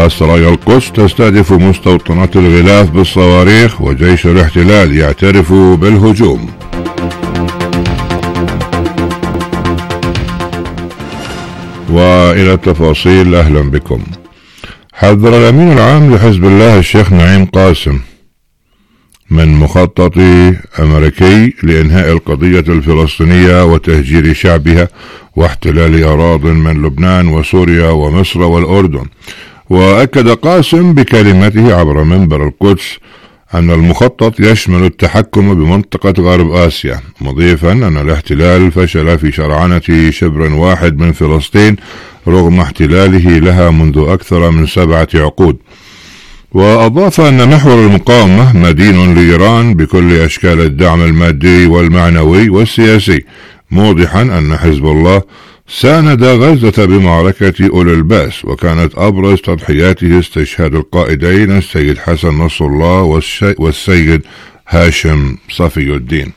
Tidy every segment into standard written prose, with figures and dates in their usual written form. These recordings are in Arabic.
وسرايا القدس تستهدف مستوطنات الغلاف بالصواريخ، وجيش الاحتلال يعترف بالهجوم. وإلى التفاصيل، أهلا بكم. حذر الأمين العام لحزب الله الشيخ نعيم قاسم من مخطط أمريكي لإنهاء القضية الفلسطينية وتهجير شعبها واحتلال أراضٍ من لبنان وسوريا ومصر والأردن. وأكد قاسم بكلمته عبر منبر القدس أن المخطط يشمل التحكم بمنطقة غرب آسيا، مضيفا أن الاحتلال فشل في شرعنة شبر واحد من فلسطين رغم احتلاله لها منذ أكثر من 7 عقود. وأضاف أن محور المقاومة مدين لإيران بكل أشكال الدعم المادي والمعنوي والسياسي، موضحا أن حزب الله ساند غزة بمعركة أولي الباس، وكانت أبرز تضحياته استشهاد القائدين السيد حسن نصر الله والسيد هاشم صفي الدين.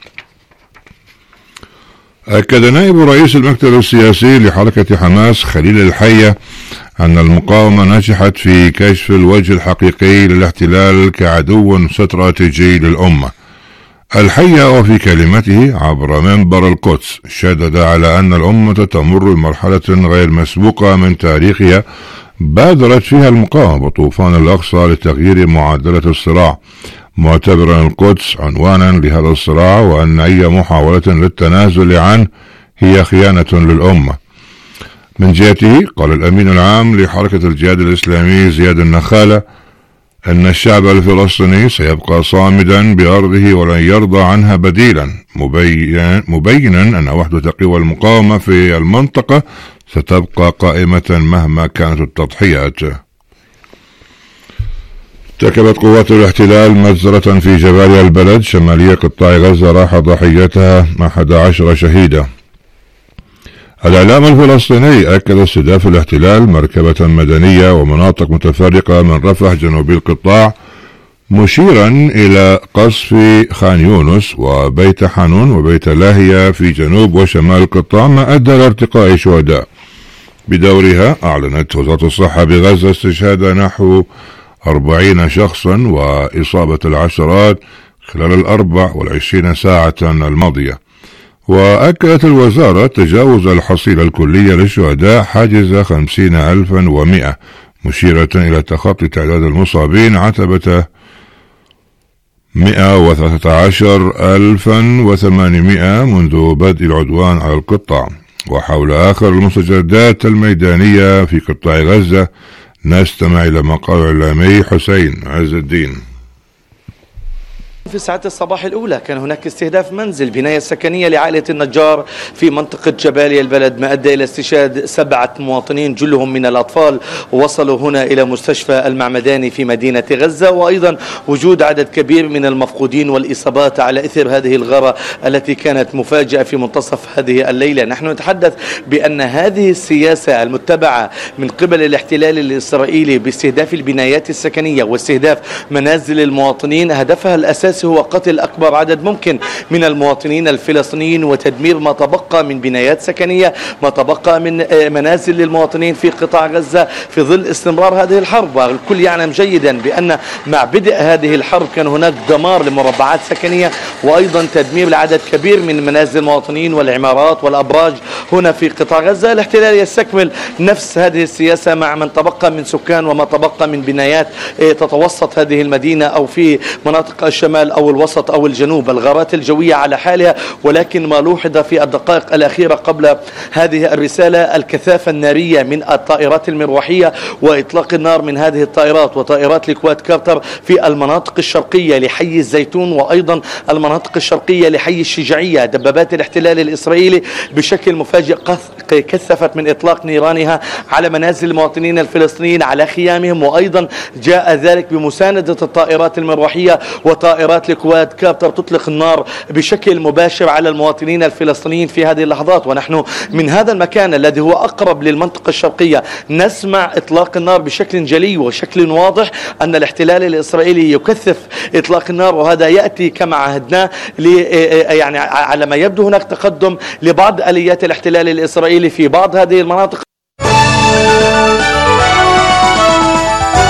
أكد نائب رئيس المكتب السياسي لحركة حماس خليل الحية أن المقاومة نجحت في كشف الوجه الحقيقي للاحتلال كعدو استراتيجي للأمة. الحية وفي كلمته عبر منبر القدس شدد على أن الأمة تمر بمرحلة غير مسبوقة من تاريخها بادرت فيها المقاومة بطوفان الأقصى لتغيير معادلة الصراع، معتبرا القدس عنوانا لهذا الصراع، وأن أي محاولة للتنازل عنه هي خيانة للأمة. من جهته قال الأمين العام لحركة الجهاد الإسلامي زياد النخالة أن الشعب الفلسطيني سيبقى صامدا بأرضه ولن يرضى عنها بديلا، مبينا أن وحدة قوى المقاومة في المنطقة ستبقى قائمة مهما كانت التضحيات. ارتكبت قوات الاحتلال مجزرة في جباليا البلد شمالية قطاع غزة راح ضحيتها 11 شهيدا. الإعلام الفلسطيني أكد استهداف الاحتلال مركبة مدنية ومناطق متفرقة من رفح جنوبي القطاع، مشيرا إلى قصف خان يونس وبيت حانون وبيت لاهية في جنوب وشمال القطاع، ما أدى لارتقاء شهداء. بدورها أعلنت وزارة الصحة بغزة استشهاد نحو 40 شخصا وإصابة العشرات خلال 24 ساعة الماضية. وأكدت الوزارة تجاوز الحصيلة الكلية للشهداء حاجز 50,100، مشيرة إلى تخطي تعداد المصابين عتبة 113,800 منذ بدء العدوان على القطاع. وحول آخر المستجدات الميدانية في قطاع غزة نستمع إلى ما قال الإعلامي حسين عز الدين. في ساعات الصباح الأولى كان هناك استهداف منزل بناية سكنية لعائلة النجار في منطقة جباليا البلد، ما أدى إلى استشهاد 7 مواطنين جلهم من الأطفال، ووصلوا هنا إلى مستشفى المعمداني في مدينة غزة، وأيضا وجود عدد كبير من المفقودين والإصابات على إثر هذه الغارة التي كانت مفاجئة في منتصف هذه الليلة. نحن نتحدث بأن هذه السياسة المتبعة من قبل الاحتلال الإسرائيلي باستهداف البنايات السكنية واستهداف منازل المواطنين، هدفها الأساسي هو قتل أكبر عدد ممكن من المواطنين الفلسطينيين وتدمير ما تبقى من بنايات سكنية، ما تبقى من منازل للمواطنين في قطاع غزة في ظل استمرار هذه الحرب. والكل يعلم جيدا بأن مع بدء هذه الحرب كان هناك دمار لمربعات سكنية وأيضا تدمير لعدد كبير من منازل المواطنين والعمارات والأبراج هنا في قطاع غزة. الاحتلال يستكمل نفس هذه السياسة مع من تبقى من سكان وما تبقى من بنايات تتوسط هذه المدينة أو في مناطق الشمال أو الوسط أو الجنوب. الغارات الجوية على حالها، ولكن ما لوحظ في الدقائق الأخيرة قبل هذه الرسالة الكثافة النارية من الطائرات المروحية وإطلاق النار من هذه الطائرات وطائرات لكواد كارتر في المناطق الشرقية لحي الزيتون وأيضا المناطق الشرقية لحي الشجاعية. دبابات الاحتلال الإسرائيلي بشكل مفاجئ كثفت من إطلاق نيرانها على منازل المواطنين الفلسطينيين على خيامهم، وأيضا جاء ذلك بمساندة الطائرات المروحية وطائرات لكواد كارتر تطلق النار بشكل مباشر على المواطنين الفلسطينيين في هذه اللحظات. ونحن من هذا المكان الذي هو أقرب للمنطقة الشرقية نسمع إطلاق النار بشكل جلي وشكل واضح أن الاحتلال الإسرائيلي يكثف إطلاق النار، وهذا يأتي كما عهدناه يعني على ما يبدو هناك تقدم لبعض آليات الاحتلال الإسرائيلي في بعض هذه المناطق.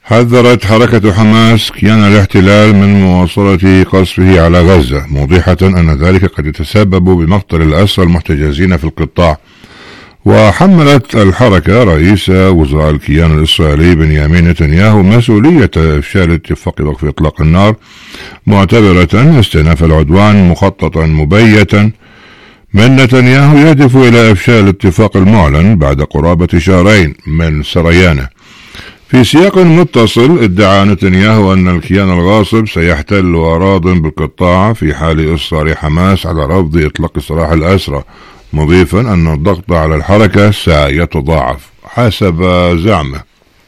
حذرت حركة حماس كيان الاحتلال من مواصلة قصفه على غزة، موضحة أن ذلك قد يتسبب بمقتل الأسرى المحتجزين في القطاع. وحملت الحركة رئيس وزراء الكيان الإسرائيلي بنيامين نتنياهو مسؤولية إفشال اتفاق وقف إطلاق النار، معتبرة استئناف العدوان مخططا مبيتا من نتنياهو يهدف إلى إفشال الاتفاق المعلن بعد قرابة شهرين من سريانه. في سياق متصل ادعى نتنياهو أن الكيان الغاصب سيحتل أراضٍ بالقطاع في حال إصرار حماس على رفض إطلاق سراح الأسرى، مضيفا أن الضغط على الحركة سيتضاعف حسب زعمه.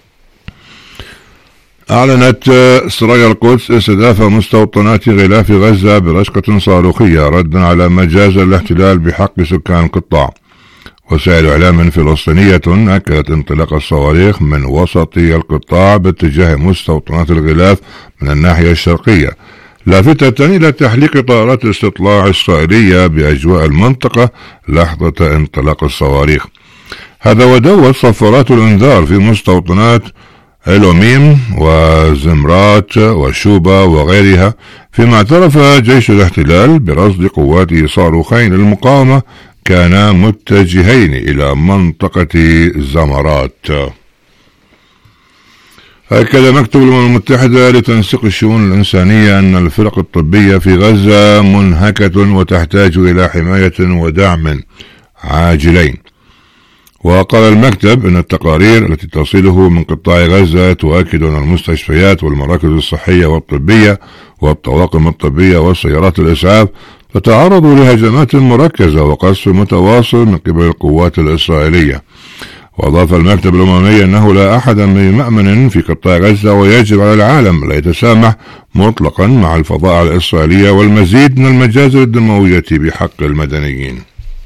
أعلنت سرايا القدس استهداف مستوطنات غلاف غزة برشقة صاروخية ردا على ما جاز الاحتلال بحق سكان القطاع. وسائل إعلام فلسطينية أكدت انطلاق الصواريخ من وسط القطاع باتجاه مستوطنات الغلاف من الناحية الشرقية، لافتة إلى تحليق طائرات استطلاع إسرائيلية بأجواء المنطقة لحظة انطلاق الصواريخ. هذا ودوت صفارات الإنذار في مستوطنات إلوميم وزمرات وشوبا وغيرها، فيما اعترف جيش الاحتلال برصد قوات صاروخين للمقاومة كانا متجهين إلى منطقة زمرات. أكد مكتب الأمم المتحدة لتنسيق الشؤون الإنسانية أن الفرق الطبية في غزة منهكة وتحتاج إلى حماية ودعم عاجلين. وقال المكتب أن التقارير التي تصله من قطاع غزة تؤكد أن المستشفيات والمراكز الصحية والطبية والطواقم الطبية وسيارات الإسعاف تتعرض لهجمات مركزة وقصف متواصل من قبل القوات الإسرائيلية. وأضاف المكتب الأممي أنه لا أحد بمأمن في قطاع غزة، ويجب على العالم لا يتسامح مطلقا مع الفظائع الإسرائيلية والمزيد من المجازر الدموية بحق المدنيين.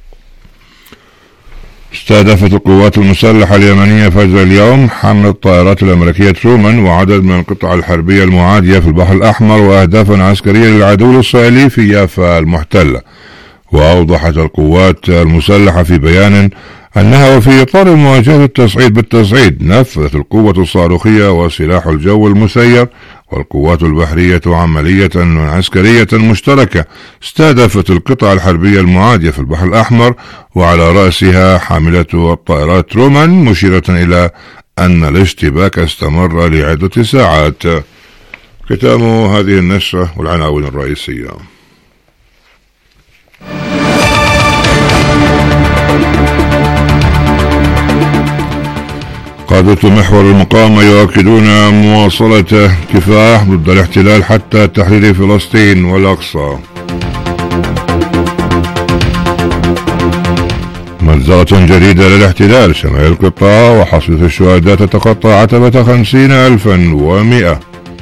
استهدفت القوات المسلحة اليمنية فجر اليوم حملة الطائرات الأمريكية ترومان وعدد من القطع الحربية المعادية في البحر الأحمر وأهدافا عسكرية للعدو الإسرائيلي في يافا المحتلة. وأوضحت القوات المسلحة في بيان أنها وفي إطار مواجهة التصعيد بالتصعيد نفذت القوة الصاروخية وسلاح الجو المسير والقوات البحرية عملية عسكرية مشتركة استهدفت القطع الحربية المعادية في البحر الأحمر، وعلى رأسها حاملة الطائرات ترومان، مشيرة إلى أن الاشتباك استمر لعدة ساعات. ختام هذه النشرة والعناوين الرئيسية. قادة محور المقاومة يؤكدون مواصلة كفاح ضد الاحتلال حتى تحرير فلسطين والأقصى. مزقة جديدة للاحتلال شمال القطاع وحصيلة الشهداء تتخطى عتبة 50,100.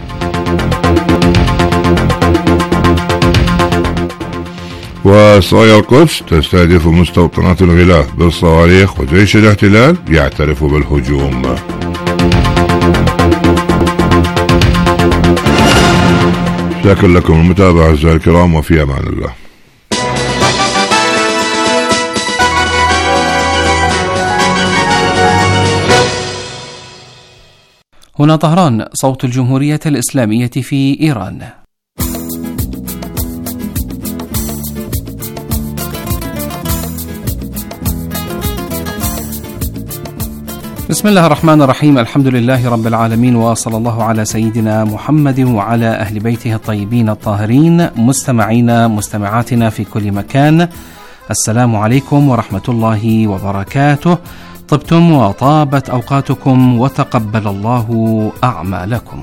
وسرايا القدس تستهدف مستوطنات الغلاف بالصواريخ وجيش الاحتلال يعترف بالهجوم. شكرا لكم المتابعة أعزائي الكرام، وفي أمان الله. هنا طهران، صوت الجمهورية الإسلامية في إيران. بسم الله الرحمن الرحيم، الحمد لله رب العالمين، وصلى الله على سيدنا محمد وعلى أهل بيته الطيبين الطاهرين. مستمعاتنا في كل مكان، السلام عليكم ورحمة الله وبركاته. طبتم وطابت أوقاتكم وتقبل الله أعمالكم.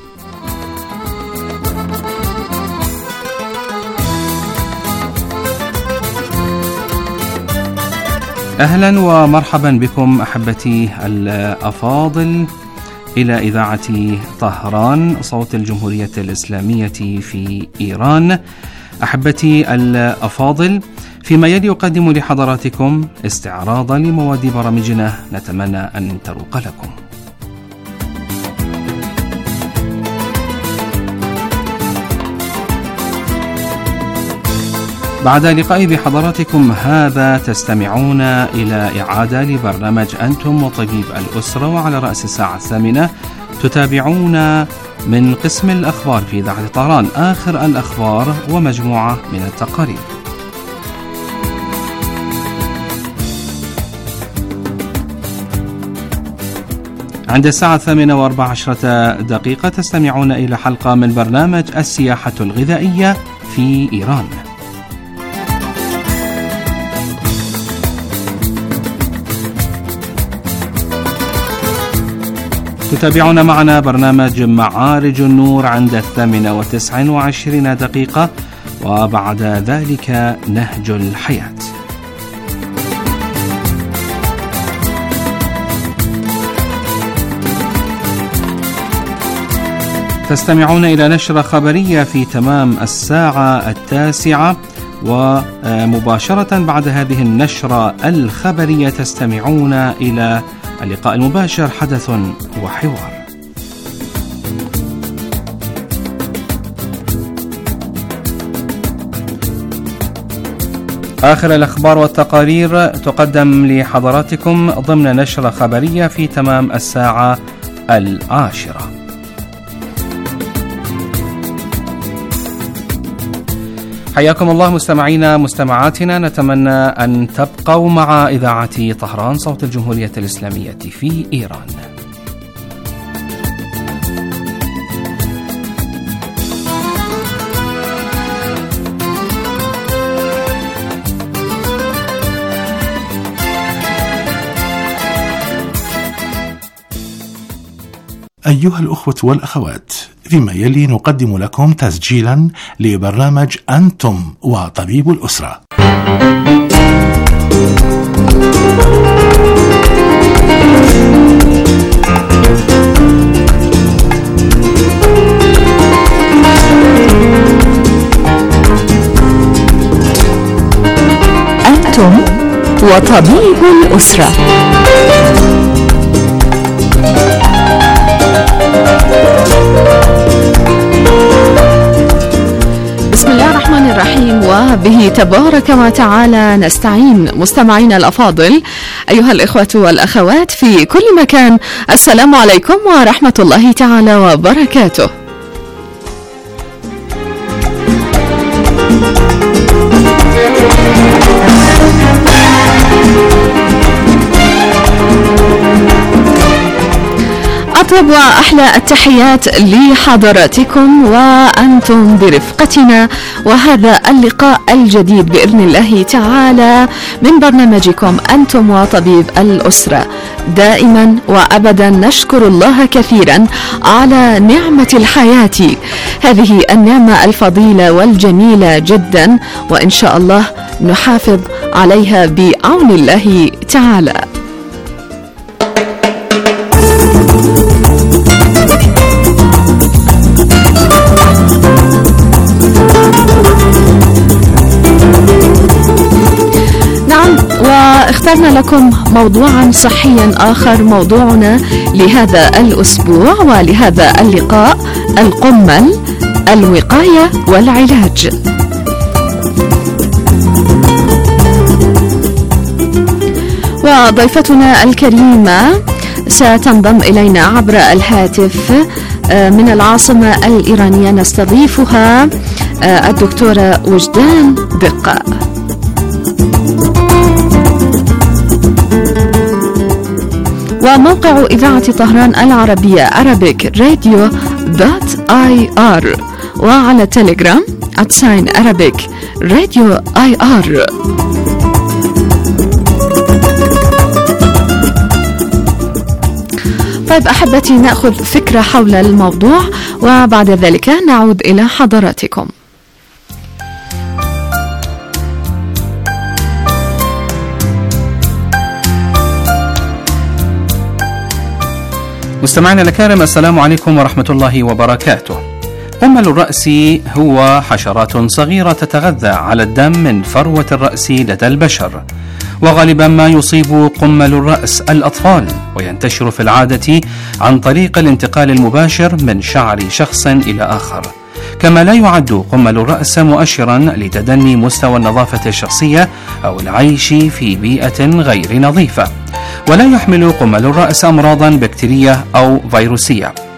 أهلا ومرحبا بكم أحبتي الأفاضل إلى إذاعة طهران، صوت الجمهورية الإسلامية في إيران. أحبتي الأفاضل، فيما يلي أقدم لحضراتكم استعراضا لمواد برامجنا نتمنى أن تروق لكم. بعد لقائي بحضراتكم هذا تستمعون إلى إعادة لبرنامج أنتم وطبيب الأسرة، وعلى رأس الساعة 8 تتابعون من قسم الأخبار في إذاعة طهران آخر الأخبار ومجموعة من التقارير. عند الساعة 8:14 تستمعون إلى حلقة من برنامج السياحة الغذائية في إيران. تتابعون معنا برنامج معارج النور عند 8:29 وبعد ذلك نهج الحياة. تستمعون إلى نشرة خبرية في تمام الساعة 9، ومباشرة بعد هذه النشرة الخبرية تستمعون إلى اللقاء المباشر حدث وحوار. آخر الأخبار والتقارير تقدم لحضراتكم ضمن نشرة خبرية في تمام الساعة 10. حياكم الله مستمعينا مستمعاتنا، نتمنى أن تبقوا مع إذاعة طهران صوت الجمهورية الإسلامية في إيران. أيها الأخوة والأخوات، فيما يلي نقدم لكم تسجيلا لبرنامج أنتم وطبيب الأسرة. أنتم وطبيب الأسرة. بسم الله الرحمن الرحيم، وبه تبارك وتعالى نستعين. مستمعينا الأفاضل، أيها الإخوة والأخوات في كل مكان، السلام عليكم ورحمة الله تعالى وبركاته. أطيب وأحلى التحيات لحضراتكم وأنتم برفقتنا، وهذا اللقاء الجديد بإذن الله تعالى من برنامجكم أنتم وطبيب الأسرة. دائما وأبدا نشكر الله كثيرا على نعمة الحياة، هذه النعمة الفضيلة والجميلة جدا، وإن شاء الله نحافظ عليها بعون الله تعالى. واخترنا لكم موضوعا صحيا آخر. موضوعنا لهذا الأسبوع ولهذا اللقاء: القمل، الوقاية والعلاج. وضيفتنا الكريمة ستنضم إلينا عبر الهاتف من العاصمة الإيرانية. نستضيفها الدكتورة وجدان دقة. وموقع إذاعة طهران العربية arabic.radio.ir، وعلى تليجرام @arabic_radio.ir. طيب أحبتي، نأخذ فكرة حول الموضوع وبعد ذلك نعود إلى حضراتكم. مستمعينا الكرام، السلام عليكم ورحمة الله وبركاته. قمل الرأس هو حشرات صغيرة تتغذى على الدم من فروة الرأس لدى البشر، وغالبا ما يصيب قمل الرأس الأطفال، وينتشر في العادة عن طريق الانتقال المباشر من شعر شخص إلى آخر. كما لا يعد قمل الرأس مؤشرا لتدني مستوى النظافة الشخصية أو العيش في بيئة غير نظيفة، ولا يحمل قمل الرأس أمراضا بكتيرية أو فيروسية.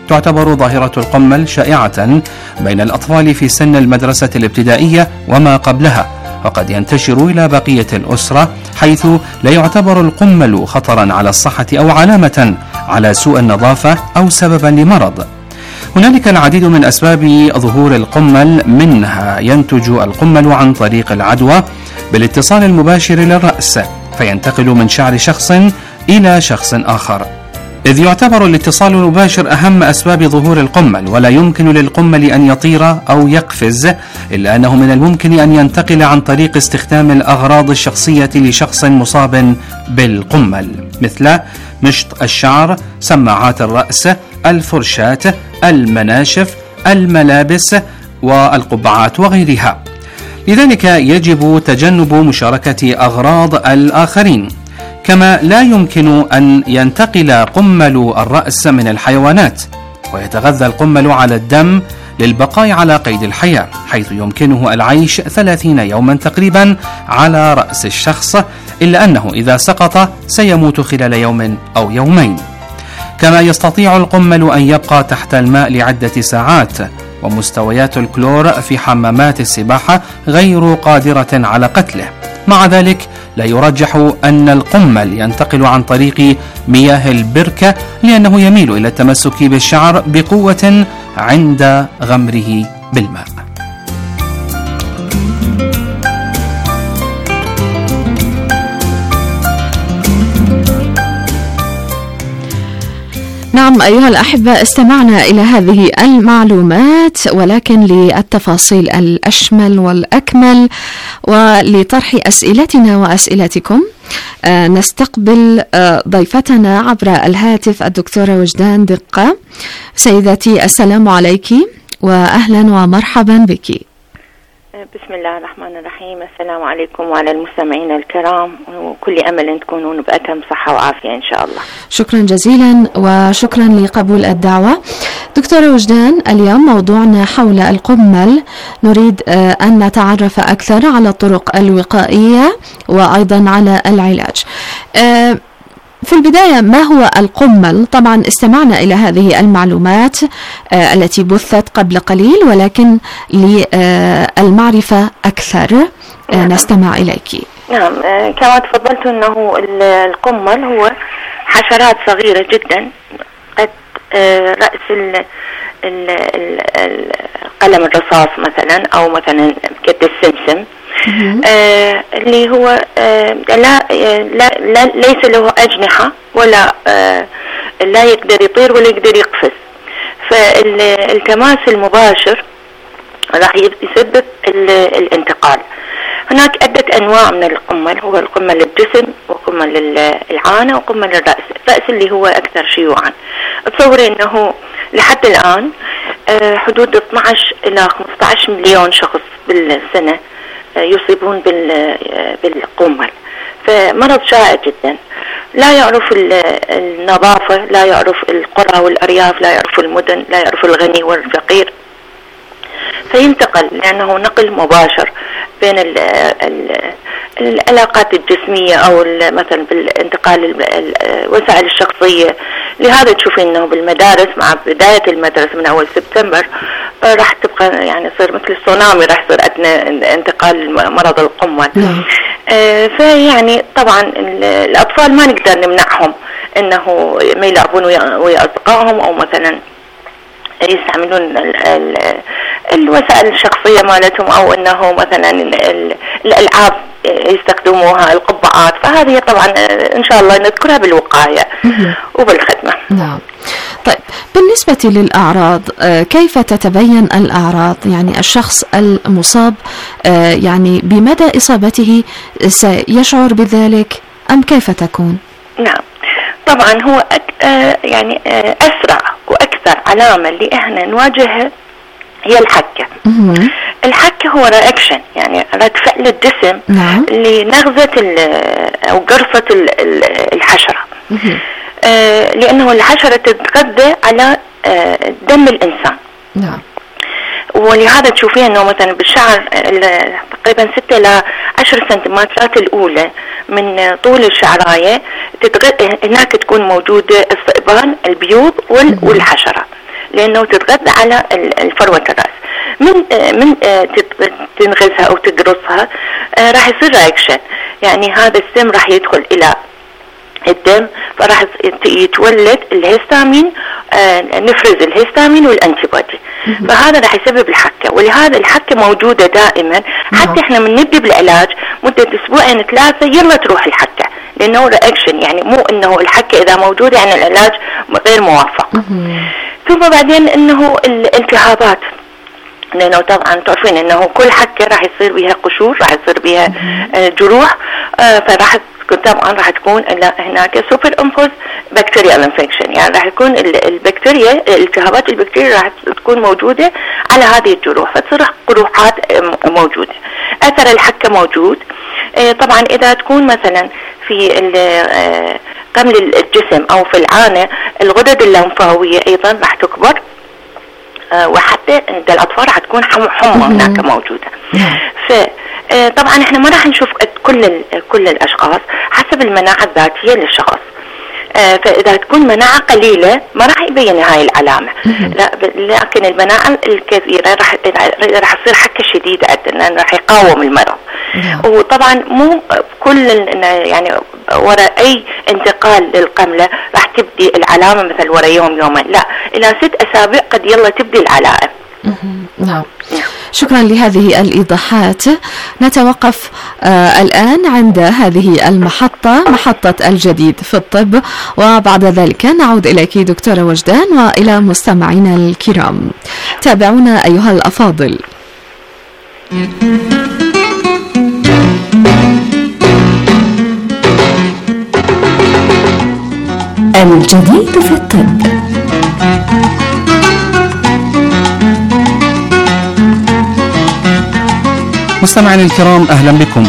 تعتبر ظاهرة القمل شائعة بين الأطفال في سن المدرسة الابتدائية وما قبلها، وقد ينتشر إلى بقية الأسرة، حيث لا يعتبر القمل خطرا على الصحة أو علامة على سوء النظافة أو سببا لمرض. هنالك العديد من أسباب ظهور القمل، منها ينتج القمل عن طريق العدوى بالاتصال المباشر للرأس، فينتقل من شعر شخص إلى شخص آخر، إذ يعتبر الاتصال المباشر أهم أسباب ظهور القمل، ولا يمكن للقمل أن يطير أو يقفز، إلا أنه من الممكن أن ينتقل عن طريق استخدام الأغراض الشخصية لشخص مصاب بالقمل، مثل مشط الشعر، سماعات الرأس، الفرشاة، المناشف، الملابس والقبعات وغيرها. لذلك يجب تجنب مشاركة أغراض الآخرين. كما لا يمكن أن ينتقل قمل الرأس من الحيوانات، ويتغذى القمل على الدم للبقاء على قيد الحياة، حيث يمكنه العيش 30 يوما تقريبا على رأس الشخص، إلا أنه إذا سقط سيموت خلال يوم أو يومين. كما يستطيع القمل أن يبقى تحت الماء لعدة ساعات، ومستويات الكلور في حمامات السباحة غير قادرة على قتله. مع ذلك لا يرجح أن القمل ينتقل عن طريق مياه البركة، لأنه يميل إلى التمسك بالشعر بقوة عند غمره بالماء. نعم أيها الأحبة، استمعنا إلى هذه المعلومات، ولكن للتفاصيل الأشمل والأكمل ولطرح أسئلتنا وأسئلتكم نستقبل ضيفتنا عبر الهاتف الدكتورة وجدان دقة. سيدتي السلام عليك وأهلا ومرحبا بك. بسم الله الرحمن الرحيم. السلام عليكم وعلى المستمعين الكرام، وكل أمل أن تكونون بأتم صحة وعافية إن شاء الله. شكرا جزيلا وشكرا لقبول الدعوة. دكتورة وجدان، اليوم موضوعنا حول القمل، نريد أن نتعرف أكثر على الطرق الوقائية وأيضا على العلاج. في البداية، ما هو القمل؟ طبعا استمعنا إلى هذه المعلومات التي بثت قبل قليل، ولكن للمعرفة أكثر نستمع إليك. نعم، كما تفضلت أنه القمل هو حشرات صغيرة جدا قد رأس قلم الرصاص مثلا، أو مثلا قد السمسم، اللي هو ليس له أجنحة ولا لا يقدر يطير ولا يقدر يقفز. فالتماس المباشر راح يسبب الانتقال. هناك عدة أنواع من القمل، هو القمل الجسم وقمل العانة وقمل الرأس. الرأس اللي هو أكثر شيوعا. أتصور أنه لحد الآن حدود 12 إلى 15 مليون شخص بالسنة يصيبون بالقمل، فمرض شائع جدا. لا يعرف النظافة، لا يعرف القرى والأرياف، لا يعرف المدن، لا يعرف الغني والفقير، فينتقل لأنه نقل مباشر بين العلاقات الجسمية أو مثلا بالانتقال الوسائل الشخصية. لهذا تشوفين أنه بالمدارس مع بداية المدرسة من أول سبتمبر راح تبقى يعني يصير مثل السونامي، راح يصير انتقال مرض القمل. فيعني طبعا الأطفال ما نقدر نمنعهم أنه ما يلعبون ويا أصدقائهم، أو مثلا يستعملون الوسائل الشخصية مالتهم، أو أنه مثلا الألعاب يستخدموها، القبعات. فهذه طبعا إن شاء الله نذكرها بالوقاية وبالخدمة. نعم. طيب، بالنسبة للأعراض، كيف تتبين الأعراض؟ يعني الشخص المصاب يعني بمدى إصابته سيشعر بذلك أم كيف تكون؟ نعم، طبعا هو يعني أسرع وأكثر علامة اللي إحنا نواجهها هي الحكة. الحكة هو رياكشن، يعني رد فعل الجسم لنغزة أو قرصة الحشرة، لأنه الحشرة تتغذى على دم الإنسان. نعم. ولهذا تشوفين أنه مثلا بالشعر تقريبا 6 إلى 10 سنتيمترات الأولى من طول الشعراية هناك تكون موجودة الثعبان، البيوض والحشرة. لأنه تتغذى على الفروة الرأس. من تنغزها أو تقرصها راح يصير رياكشن، يعني هذا السم راح يدخل إلى الدم، فراح يتولد الهيستامين، نفرز الهيستامين والانتي بودي، فهذا راح يسبب الحكة. ولهذا الحكة موجودة دائما، حتى احنا من نبدأ بالعلاج مدة أسبوعين 3 يلا تروح الحكة، لأنه رياكشن، يعني مو انه الحكة إذا موجودة يعني العلاج غير موفق. ثم بعدين انه الالتهابات، لأنه طبعا تعرفين انه كل حكة راح يصير بها قشور، راح يصير بها جروح، فراح طبعا راح تكون هناك سوبر امبوز بكتيريال انفكشن، يعني راح يكون البكتيريا، التهابات البكتيريا راح تكون موجودة على هذه الجروح، فتصير قروحات موجودة، اثر الحكة موجود. طبعا اذا تكون مثلا في قمل الجسم او في العانة، الغدد اللمفاوية ايضا راح تكبر، وحتى عند الاطفال راح تكون حمى هناك موجودة. طبعا احنا ما راح نشوف كل الاشخاص، حسب المناعة الذاتية للشخص. فاذا تكون مناعة قليلة ما راح يبين هاي العلامة، لكن المناعة الكثيرة راح تصير حكة شديدة عندنا، راح يقاوم المرض. وطبعا مو كل يعني وراء اي انتقال للقملة راح تبدي العلامة مثل وراء يومين، لا، الى 6 أسابيع قد يلا تبدي العلائم. نعم. شكرا لهذه الإيضاحات. نتوقف الآن عند هذه المحطة، محطة الجديد في الطب، وبعد ذلك نعود إليك دكتورة وجدان وإلى مستمعينا الكرام. تابعونا أيها الأفاضل. الجديد في الطب. مستمعينا الكرام، أهلا بكم.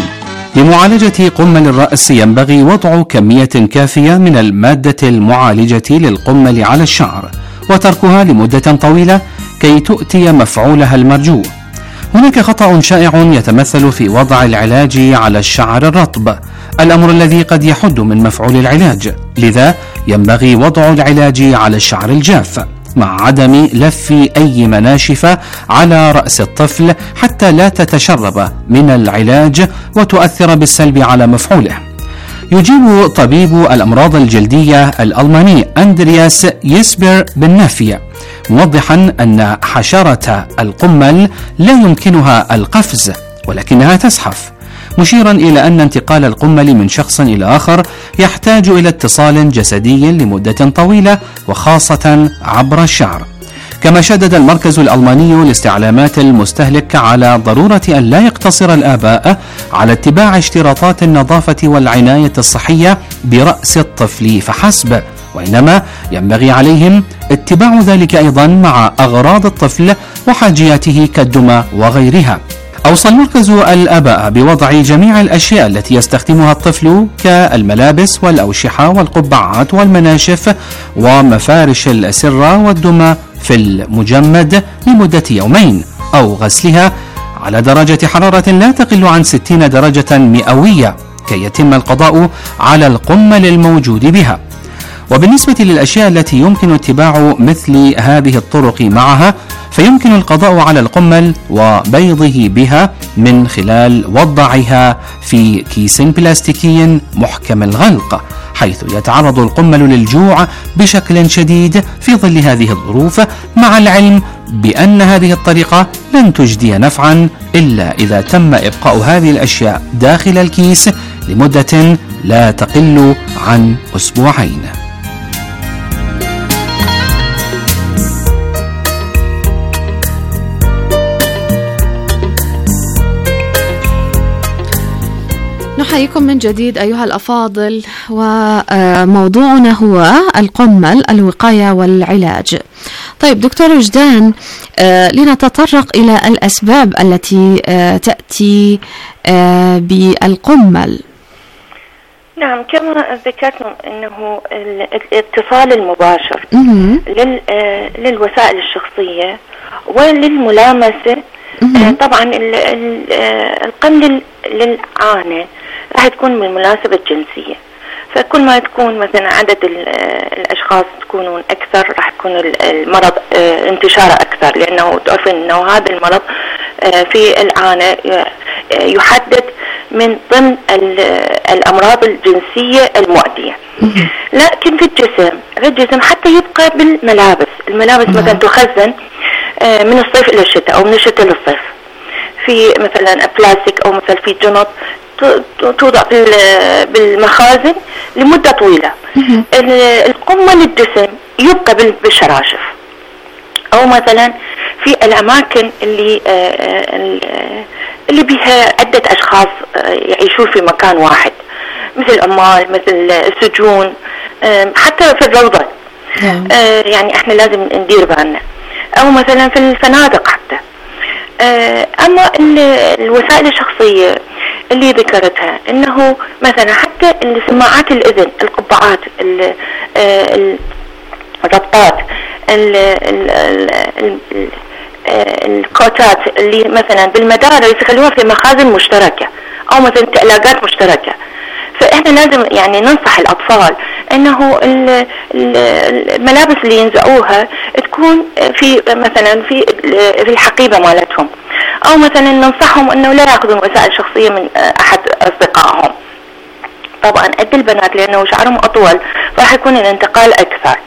لمعالجة قمل الرأس ينبغي وضع كمية كافية من المادة المعالجة للقمل على الشعر وتركها لمدة طويلة كي تؤتي مفعولها المرجو. هناك خطأ شائع يتمثل في وضع العلاج على الشعر الرطب، الأمر الذي قد يحد من مفعول العلاج، لذا ينبغي وضع العلاج على الشعر الجاف مع عدم لف أي مناشف على رأس الطفل حتى لا تتشرب من العلاج وتؤثر بالسلب على مفعوله. يجيب طبيب الأمراض الجلدية الألماني أندرياس يسبر بالنافية موضحا أن حشرة القمل لا يمكنها القفز ولكنها تزحف، مشيرا إلى أن انتقال القمل من شخص إلى آخر يحتاج إلى اتصال جسدي لمدة طويلة وخاصة عبر الشعر. كما شدد المركز الألماني لاستعلامات المستهلك على ضرورة أن لا يقتصر الآباء على اتباع اشتراطات النظافة والعناية الصحية برأس الطفل فحسب، وإنما ينبغي عليهم اتباع ذلك أيضا مع أغراض الطفل وحاجياته كالدمى وغيرها. أوصى المركز الآباء بوضع جميع الأشياء التي يستخدمها الطفل كالملابس والأوشحة والقبعات والمناشف ومفارش الأسرة والدمى في المجمد لمدة يومين، أو غسلها على درجة حرارة لا تقل عن 60 درجة مئوية كي يتم القضاء على القمل الموجود بها. وبالنسبة للأشياء التي يمكن اتباع مثل هذه الطرق معها، فيمكن القضاء على القمل وبيضه بها من خلال وضعها في كيس بلاستيكي محكم الغلق، حيث يتعرض القمل للجوع بشكل شديد في ظل هذه الظروف، مع العلم بأن هذه الطريقة لن تجدي نفعا إلا إذا تم إبقاء هذه الأشياء داخل الكيس لمدة لا تقل عن 2 أسبوع. نحييكم من جديد أيها الأفاضل، وموضوعنا هو القمل، الوقاية والعلاج. طيب دكتور وجدان، لنتطرق إلى الأسباب التي تأتي بالقمل. نعم، كما ذكرتم أنه الاتصال المباشر للوسائل الشخصية وللملامسة. طبعا القمل للعانة راح تكون من المناسبة الجنسية، فكل ما تكون مثلا عدد الأشخاص تكونون أكثر راح يكون المرض انتشاره أكثر، لأنه تعرفين أنه هذا المرض في العانة يحدد من ضمن الأمراض الجنسية المعدية. لكن في الجسم حتى يبقى بالملابس، مثلا تخزن من الصيف إلى الشتاء أو من الشتاء للصيف في مثلا بلاستيك أو مثلا في جنط توضع بالمخازن لمدة طويلة. القمة للجسم يبقى بالشراشف، أو مثلا في الأماكن اللي بها عدة أشخاص يعيشون في مكان واحد، مثل عمال، مثل السجون، حتى في الروضة. يعني احنا لازم ندير بالنا، أو مثلا في الفنادق حتى. أما الوسائل الشخصية اللي ذكرتها، انه مثلا حتى سماعات الاذن، القبعات، الربطات، الكوتات اللي مثلا بالمدارس يخلوها في مخازن مشتركة او مثلا تلاجات مشتركة. فاحنا لازم يعني ننصح الاطفال انه الملابس اللي ينزعوها تكون في مثلا في الحقيبة مالتهم، او مثلا ننصحهم انه لا ياخذون وسائل شخصية من احد اصدقائهم. طبعا قد البنات لانه شعرهم اطول راح يكون الانتقال اكثر.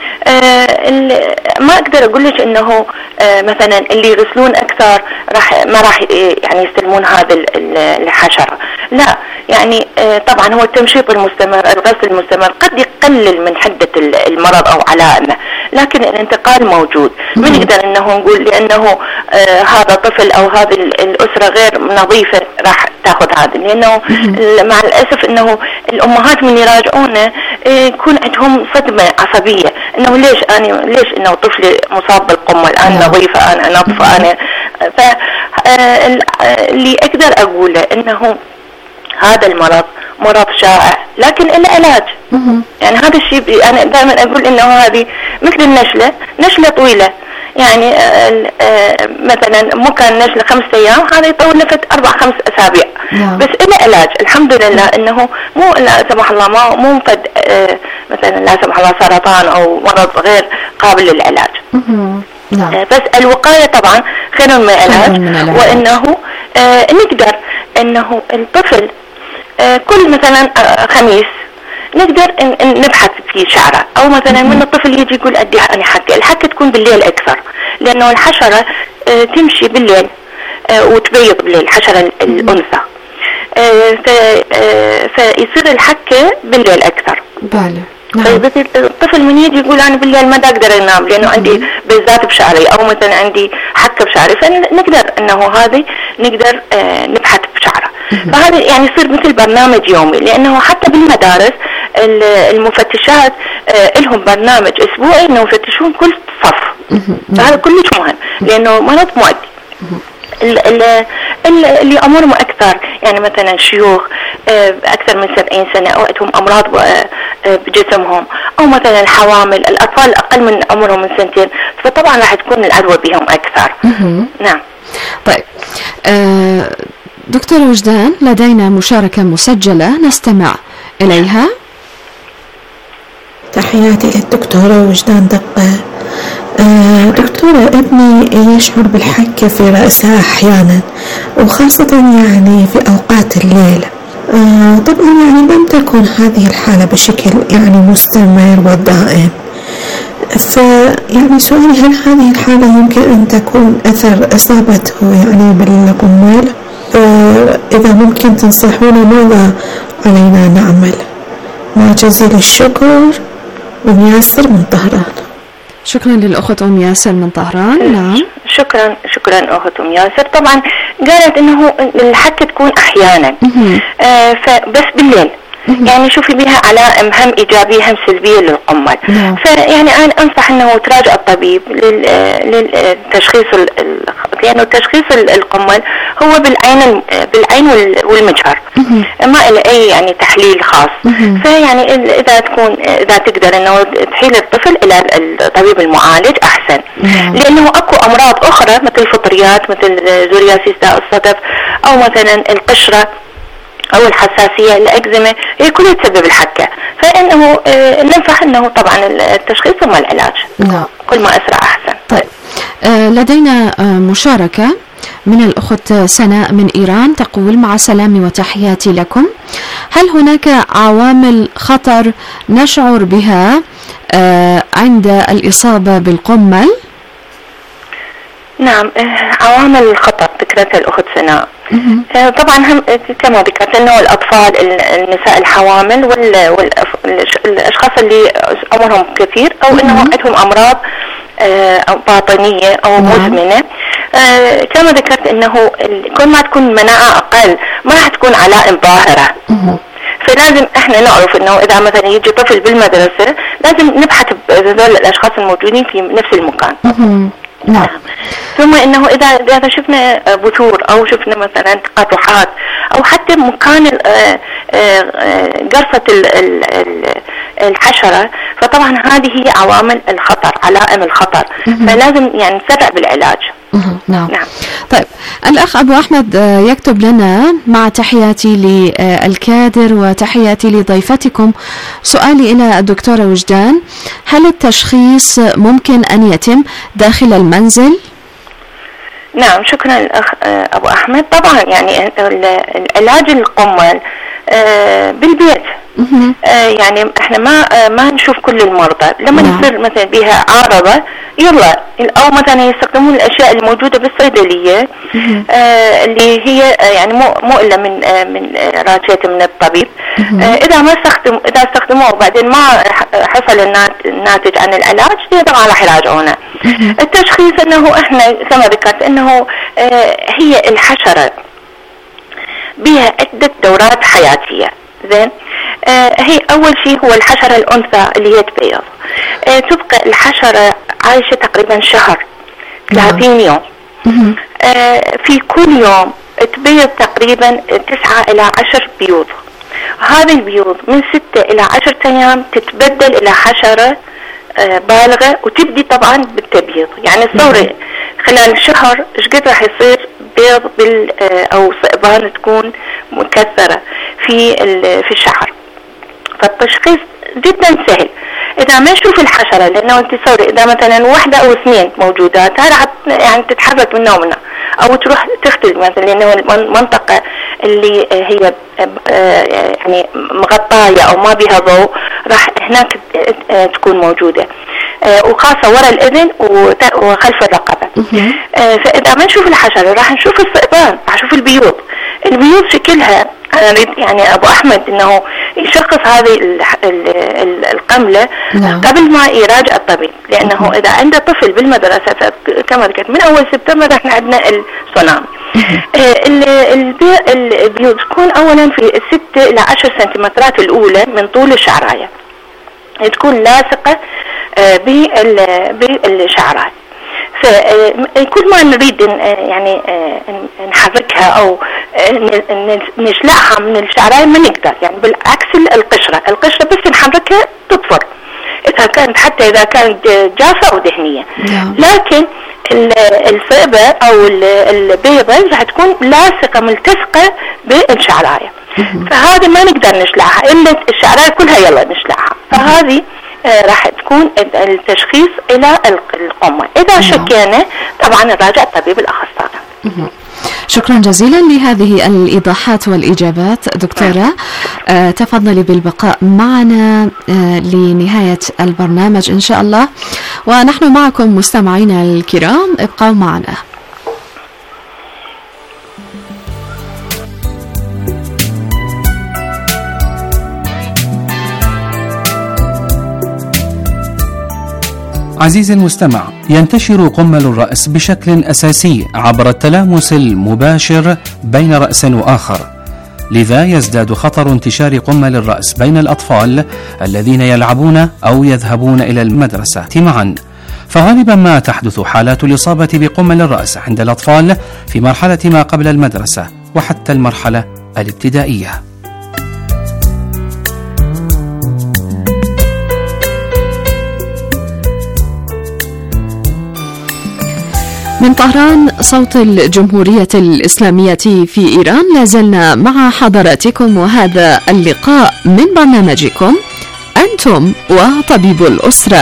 ما اقدر اقول لك انه مثلا اللي يغسلون اكثر ما راح يعني يستلمون هذا الحشرة، لا. يعني طبعا هو التمشيط المستمر، الغسل المستمر قد يقلل من حدة المرض او علائمه، لكن الانتقال موجود. ما نقدر انه نقول لانه هذا طفل او هذه الاسرة غير نظيفة راح تاخذ هذا، لانه مع الاسف انه الامهات من يراجعونا يكون عندهم صدمة عصبية، انه ليش انه طفلي مصاب بالقمة الان نظيفة، انا انظفه انا. اللي اقدر اقوله انه هذا المرض مرض شائع لكن له علاج. يعني هذا الشيء انا دائما اقول انه هذه مثل نشلة طويلة، يعني مثلا مو كان نشلة 5 أيام، هذا يطول لفت 4-5 أسابيع، بس له علاج الحمد لله. انه مو لا سمح الله مو مفد مثلا لا سمح الله سرطان او مرض غير قابل للعلاج. بس الوقاية طبعا خير من العلاج. وانه نقدر انه الطفل كل مثلا خميس نقدر نبحث في شعره، او مثلا من الطفل يجي يقول ادي انا الحكة تكون بالليل اكثر، لانه الحشرة تمشي بالليل وتبيض بالليل، الحشرة الانثى، فيصير الحكة بالليل اكثر. طيب الطفل من يجي يقول انا بالليل ما اقدر انام لانه عندي بالذات بشعري، او مثلا عندي حكه بشعري، فنقدر انه هذه نقدر نبحث بشعره. فهذا يعني يصير مثل برنامج يومي، لانه حتى بالمدارس المفتشات لهم برنامج اسبوعي انه يفتشون كل صف. فهذا كلش مهم لانه مرض مؤدي. اللي أمورهم أكثر، يعني مثلا شيوخ أكثر من 70 سنة أو عندهم أمراض بجسمهم، أو مثلا الحوامل، الأطفال أقل من عمرهم من 2 سنين، فطبعا راح تكون العدوى بهم أكثر. نعم. طيب دكتور وجدان، لدينا مشاركة مسجلة نستمع إليها. تحياتي للدكتورة وجدان دقة. دكتورة، ابني يشعر بالحكة في رأسه أحيانا، وخاصة يعني في أوقات الليل. طبعا يعني لم تكن هذه الحالة بشكل يعني مستمر ودائم، فيعني سؤالي هل هذه الحالة يمكن أن تكون أثر إصابته يعني بالقمال؟ إذا ممكن تنصحونا ماذا علينا نعمل؟ مع جزيل الشكر، ومياسر من طهران. شكرا للأخت أم ياسر من طهران. نعم شكرا أخت أم ياسر. طبعا قالت إنه الحكة تكون أحيانا فبس بالليل، يعني شوفي بها علائم هم إيجابية هم سلبية للقمل. فيعني أنا أنصح أنه تراجع الطبيب للتشخيص، لأنه تشخيص القمل هو بالعين والمجهر، ما إلى أي يعني تحليل خاص. فيعني إذا تقدر أنه تحيل الطفل إلى الطبيب المعالج أحسن، لأنه أكو أمراض أخرى مثل الفطريات، مثل زورياسيس داء الصدف، أو مثلا القشرة، أو الحساسية الأكزيما هي كلها تسبب الحكة، فإنه ننصح إنه طبعا التشخيص ثم العلاج. نعم. كل ما أسرع أحسن. طيب لدينا مشاركة من الأخت سناء من إيران تقول: مع سلامي وتحياتي لكم، هل هناك عوامل خطر نشعر بها عند الإصابة بالقمل؟ نعم، عوامل الخطر ذكرتها الأخت سناء. طبعا هم كما ذكرت انه الاطفال، النساء الحوامل والاشخاص اللي عمرهم كثير او انهم عندهم امراض باطنيه او مزمنه. كما ذكرت انه كل ما تكون المناعه اقل ما راح تكون علائم ظاهره. فلازم احنا نعرف انه اذا مثلا يجي طفل بالمدرسه لازم نبحث بهذول الاشخاص الموجودين في نفس المكان. نعم. ثم انه اذا شفنا بثور او شفنا مثلا تقاطعات او حتى مكان قرصة الحشرة، فطبعا هذه هي عوامل الخطر، علائم الخطر، فلازم يعني نسرع بالعلاج. نعم. طيب الأخ أبو أحمد يكتب لنا: مع تحياتي للكادر وتحياتي لضيفتكم، سؤالي إلى الدكتورة وجدان: هل التشخيص ممكن أن يتم داخل المنزل؟ نعم، شكرا الأخ أبو أحمد. طبعا يعني العلاج القمل بالبيت. يعني احنا ما نشوف كل المرضى لما يصير مثلا بها عارضة يلا، او مثلا يستخدمون الاشياء الموجودة بالصيدلية اللي هي يعني مؤلة من راشية من الطبيب. اذا استخدموه وبعدين ما حصل الناتج عن العلاج طبعا راح يراجعونه. التشخيص انه احنا كما ذكرت انه هي الحشرة بها عدة دورات حياتية. زين، هي أول شيء هو الحشرة الأنثى اللي هي تبيض. تبقى الحشرة عايشة تقريبا شهر 30 يوم. في كل يوم تبيض تقريبا 9 إلى 10 بيوض. هذه البيوض من 6 إلى 10 أيام تتبدل إلى حشرة بالغة وتبدي طبعا بالتبييض. يعني الثورة خلال شهر ايش قد راح يصير بيض او ثعبان تكون مكثرة في الشعر. فالتشخيص جدا سهل اذا ما نشوف الحشرة، لانه انت تصوري اذا مثلا 1 أو 2 موجودات هذا يعني تتحرك منها ومنها او تروح تختلف مثلا، لانه المنطقة اللي هي يعني مغطاية او ما بها ضوء راح هناك تكون موجودة، وخاصة وراء الأذن وخلف الرقبة. فإذا ما نشوف الحشرة راح نشوف الثعبان، راح نشوف البيوض شكلها. أنا أريد يعني أبو أحمد إنه يشخص هذه القملة قبل ما يراجع الطبيب، لأنه إذا عنده طفل بالمدرسة كما ذكرت من أول سبتمبر إحنا عندنا السونامي. البيوض تكون أولا في 6 إلى 10 سنتيمترات الأولى من طول الشعراية، تكون لاصقة بالشعرات. فكل ما نريد يعني نحركها او نشلعها من الشعراية ما نقدر، يعني بالعكس القشرة بس نحركها تطفر حتى اذا كانت جافة او دهنية. لكن الصيبة او البيضة راح تكون لاصقة ملتصقة بالشعراية، فهذا ما نقدر نشلعها الا الشعراية كلها يلا نشلعها. فهذه راح تكون التشخيص الى القمة. اذا شكينا طبعا نراجع الطبيب الاخصائي. شكرا جزيلا لهذه الايضاحات والاجابات دكتورة. تفضلي بالبقاء معنا لنهاية البرنامج ان شاء الله، ونحن معكم مستمعينا الكرام، ابقوا معنا. عزيزي المستمع، ينتشر قمل الرأس بشكل أساسي عبر التلامس المباشر بين رأس وآخر، لذا يزداد خطر انتشار قمل الرأس بين الأطفال الذين يلعبون أو يذهبون إلى المدرسة معا. فغالبا ما تحدث حالات الإصابة بقمل الرأس عند الأطفال في مرحلة ما قبل المدرسة وحتى المرحلة الابتدائية. من طهران صوت الجمهورية الإسلامية في إيران، لازلنا مع حضراتكم وهذا اللقاء من برنامجكم أنتم وطبيب الأسرة.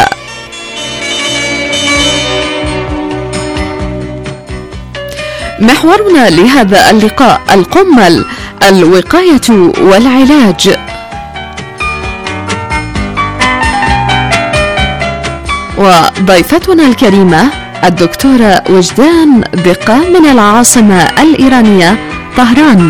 محورنا لهذا اللقاء القمل، الوقاية والعلاج. وضيفتنا الكريمة الدكتورة وجدان دقة من العاصمة الإيرانية طهران.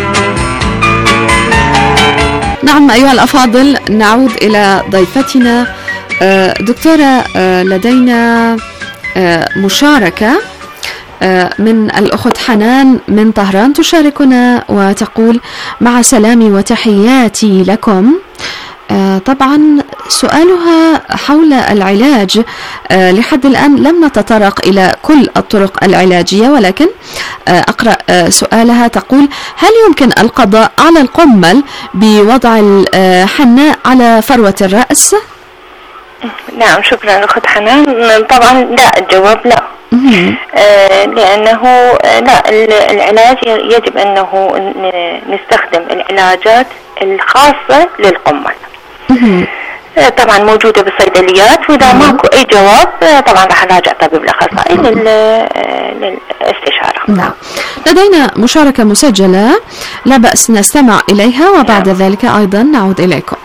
نعم أيها الأفاضل، نعود إلى ضيفتنا. دكتورة، لدينا مشاركة من الأخت حنان من طهران تشاركنا وتقول: مع سلامي وتحياتي لكم. طبعا سؤالها حول العلاج. لحد الآن لم نتطرق إلى كل الطرق العلاجية، ولكن أقرأ سؤالها. تقول: هل يمكن القضاء على القمل بوضع الحناء على فروة الرأس؟ نعم، شكرا أخت حنان. طبعا لا، الجواب لا. لأنه لا، العلاج يجب أنه نستخدم العلاجات الخاصة للقمل. طبعا موجودة بالصيدليات، وإذا ماكو أي جواب طبعا راح نراجع طبيب الأخصائي للاستشارة. نعم، لدينا مشاركة مسجلة، لا بأس نستمع إليها وبعد ذلك أيضا نعود إليكم.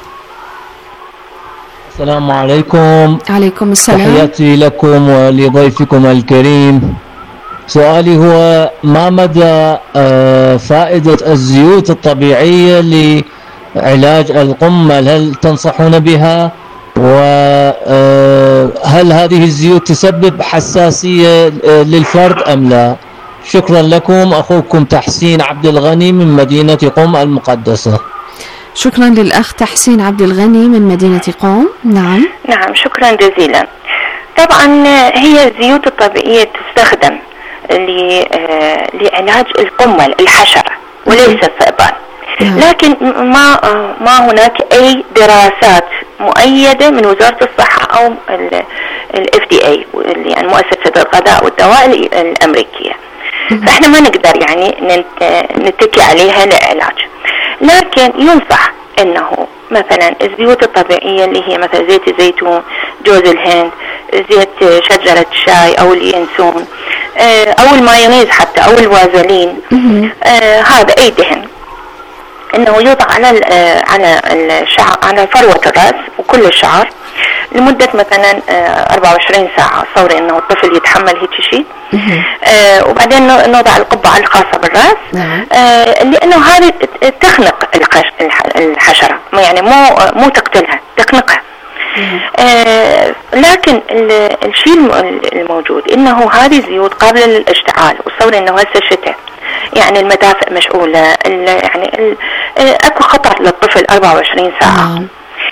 السلام عليكم. عليكم السلام. تحياتي لكم ولضيفكم الكريم. سؤالي هو: ما مدى فائدة الزيوت الطبيعية لعلاج القمل؟ هل تنصحون بها؟ وهل هذه الزيوت تسبب حساسية للفرد أم لا؟ شكرا لكم. أخوكم تحسين عبد الغني من مدينة قم المقدسة. شكرا للأخ تحسين عبد الغني من مدينة قم. نعم نعم، شكرا جزيلا. طبعا هي الزيوت الطبيعية تستخدم لعلاج القمل الحشرة وليس الثعبان. لكن ما هناك أي دراسات مؤيدة من وزارة الصحة أو ال FDA، يعني مؤسسة الغذاء والدواء الأمريكية. فإحنا ما نقدر يعني نتكي عليها للعلاج، لكن ينصح أنه مثلا الزيوت الطبيعية اللي هي مثلا زيت الزيتون، جوز الهند، زيت شجرة الشاي أو اليانسون، أو المايونيز حتى، أو الوازلين، هذا أي دهن انه يوضع على الشعر، على فروة الرأس وكل الشعر لمدة مثلا 24 ساعة. صوري انه الطفل يتحمل هيك شيء. وبعدين نوضع القبعة الخاصة بالرأس، لانه هذه تخنق الحشرة، يعني مو تقتلها، تخنقها. لكن الشيء الموجود انه هذه الزيوت قابلة للاشتعال، وصوري انه هسه الشتاء يعني المدافئ مشغولة، يعني اكو خطر للطفل 24 ساعة.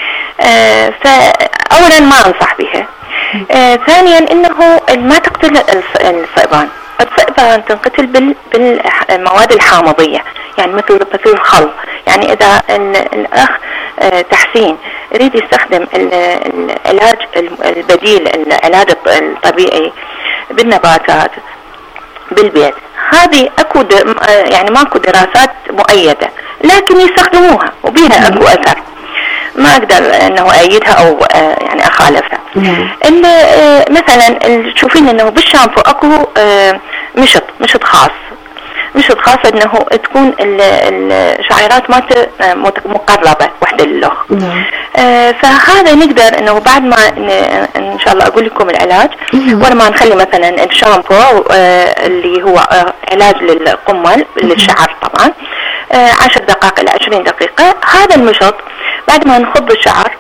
فأولا ما أنصح بها. ثانيا إنه ما تقتل الثعبان. الثعبان تنقتل بالمواد الحامضية، يعني مثل الخل. يعني إذا الأخ تحسين يريد يستخدم العلاج البديل، العلاج الطبيعي بالنباتات بالبيت، هذه اكو يعني ماكو دراسات مؤيدة، لكن يستخدموها وبيها اكو اثر. ما اقدر انه ايدها او يعني اخالفها. مثلا تشوفين انه بالشامبو اكو مشط خاص انه تكون الشعيرات مالته مقربة وحدة للأخ. فهذا نقدر انه بعد ما ان شاء الله اقول لكم العلاج، ولا ما نخلي مثلا الشامبو اللي هو علاج للقمل للشعر طبعا 10 دقائق الى 20 دقيقة. هذا المشط بعد ما نخض الشعر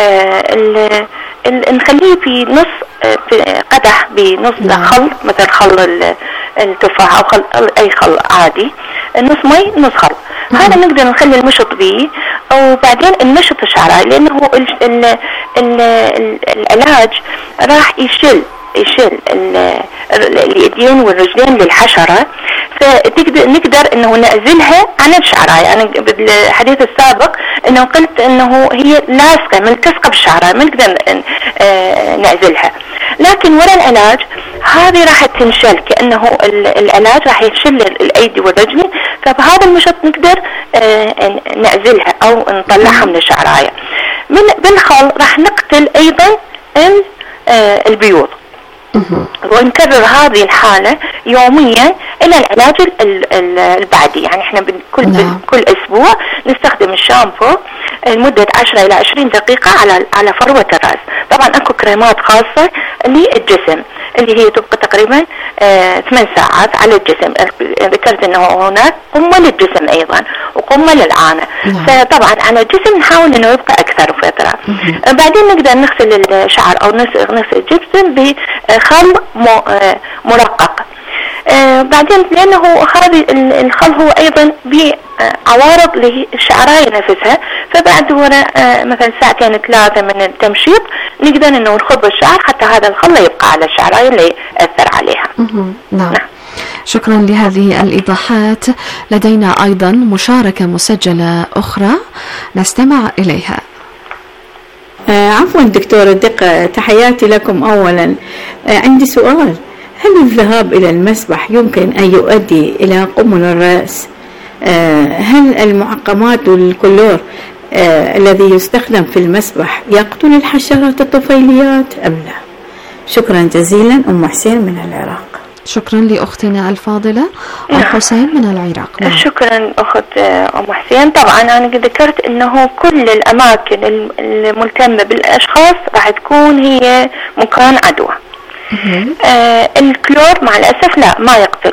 نخليه في نص قدح بنص خل، مثل خل التفاح او خل اي خل عادي، نص مي نص خل. هذا نقدر نخلي المشط بيه، وبعدين نمشط الشعر، لانه العلاج راح يشل اليدين والرجلين للحشرة، نقدر انه نعزلها عن الشعرايه. انا بالحديث السابق انه قلت انه هي لاصقه ملتصقه بالشعرايه، ما نقدر نعزلها. لكن ورا العلاج هذه راح تنشل، كانه العلاج راح يشل الايدي والرجل، فبهذا المشط نقدر نعزلها او نطلعها من الشعرايه. بالخل راح نقتل ايضا البيوض، ونكرر هذه الحالة يوميا إلى العلاج البعدي. يعني احنا كل أسبوع نستخدم الشامبو لمدة 10 إلى 20 دقيقة على فروة الرأس. طبعا أكو كريمات خاصة للجسم اللي هي تبقى تقريبا 8 ساعات على الجسم. ذكرت أنه هناك قمة للجسم أيضا وقمة للعانة. فطبعا على الجسم نحاول أنه يبقى أكثر فترة. بعدين نقدر نغسل الشعر أو نغسل الجسم بخل مرقق. بعدين لأنه هذا الخل هو أيضا بعوارض للشعراية نفسها، فبعد مثلا 2-3 من التمشيط نقدر أنه نخض الشعر حتى هذا الخل لا يبقى على الشعراية اللي يأثر عليها. نعم. شكرا لهذه الإيضاحات. لدينا أيضا مشاركة مسجلة أخرى نستمع إليها. عفوا دكتورة دقة، تحياتي لكم. أولا عندي سؤال، هل الذهاب إلى المسبح يمكن أن يؤدي إلى قمل الرأس؟ هل المعقمات والكلور الذي يستخدم في المسبح يقتل الحشرات الطفيليات أم لا؟ شكرا جزيلا. أم حسين من العراق. شكرا لأختنا الفاضلة أم حسين من العراق. شكرا أخت أم حسين. طبعا أنا ذكرت أنه كل الأماكن الملتمة بالأشخاص راح تكون هي مكان عدوى. الكلور مع الأسف لا، ما يقتل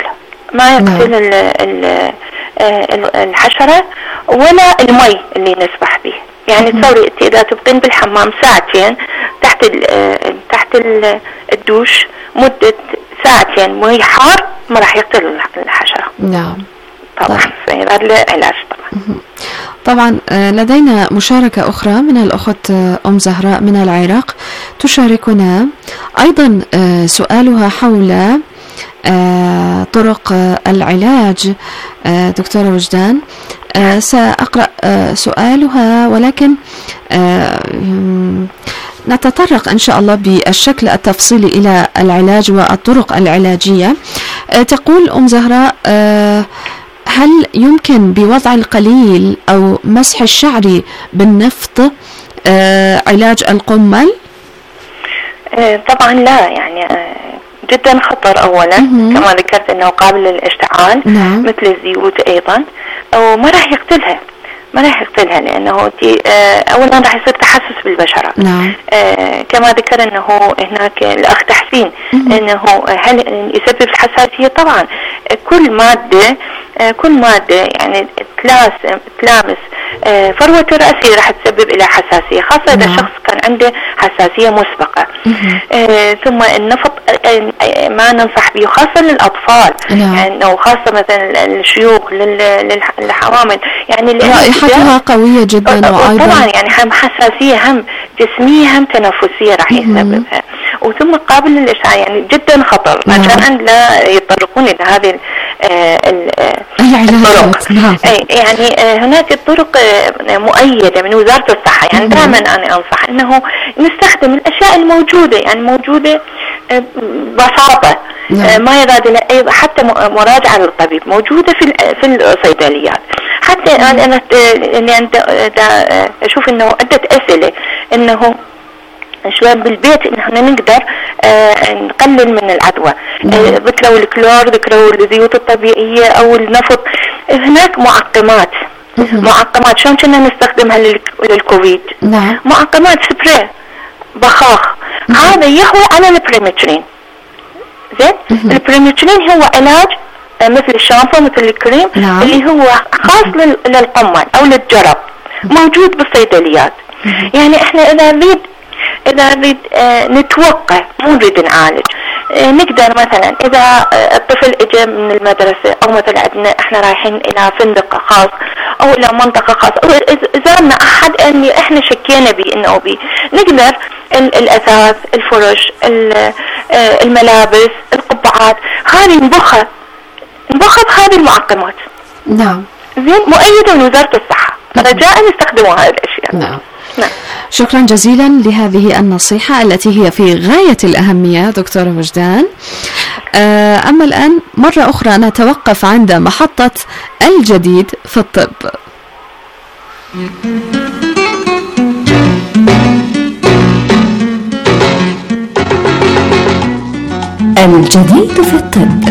الحشرة ولا المي اللي نسبح به. يعني تصوري إذا تبقين بالحمام 2 تحت الدوش مدة 2 مي حار ما راح يقتل الحشرة. نعم طبعا. هذا العلاج طبعا. لدينا مشاركة أخرى من الأخت أم زهراء من العراق تشاركنا أيضا سؤالها حول طرق العلاج. دكتورة وجدان، سأقرأ سؤالها ولكن نتطرق إن شاء الله بالشكل التفصيلي إلى العلاج والطرق العلاجية. تقول أم زهراء: هل يمكن بوضع القليل أو مسح الشعر بالنفط علاج القمل؟ طبعا لا، يعني جدا خطر. أولا كما ذكرت أنه قابل للاشتعال مثل الزيوت أيضا، وما راح يقتلها لأنه أولا راح يصير تحسس بالبشرة. كما ذكر أنه هناك الأخ تحسين أنه هل يسبب الحساسية؟ طبعا كل مادة يعني تلامس فروة الرأس راح تسبب إلى حساسية، خاصة إذا الشخص كان عنده حساسية مسبقة. ثم النفط ما ننصح به خاصة للأطفال، يعني وخاصة مثلا الشيوخ للحوامل، يعني رائحتها قوية جدا. وأيضا طبعا يعني هم حساسية، هم جسمية، هم تنفسية راح يسببها. وثم قابل للإشعاع، يعني جدا خطر عشان لا يتطرقون إلى هذه الطرق. يعني هناك طرق مؤيدة من وزارة الصحة. يعني دائما أنا أنصح أنه نستخدم الأشياء الموجودة، يعني موجودة ببساطة، ما يراد لها حتى مراجعة للطبيب موجودة في الصيدليات. حتى أنا أشوف أنه عدة أسئلة أنه شلون بالبيت إن احنا نقدر نقلل من العدوى. ذكروا الكلور، ذكروا الزيوت الطبيعية أو النفط. هناك معقمات شلون كنا نستخدمها للكوفيد. معقمات سبراي بخاخ، هذا يحوي على البريمترين. زين، البريمترين هو علاج مثل الشامبو مثل الكريم اللي هو خاص للقمل أو للجرب، موجود بالصيدليات. يعني احنا إذا نريد نتوقع، مو نريد نعالج، نقدر مثلا إذا الطفل اجى من المدرسة أو مثلا عندنا احنا رايحين إلى فندق خاص أو إلى منطقة خاصة أو زارنا أحد اللي احنا شكينا به إنه به، نقدر الأثاث، الفرش، الملابس، القبعات، هذه نبخها ناخذ هذه المعقمات. نعم. زين، مؤيد من وزارة الصحة، رجاء يستخدموا هذه الأشياء. نعم. نعم. شكرا جزيلا لهذه النصيحة التي هي في غاية الأهمية دكتورة وجدان. أما الآن مرة أخرى نتوقف عند محطة الجديد في الطب. الجديد في الطب.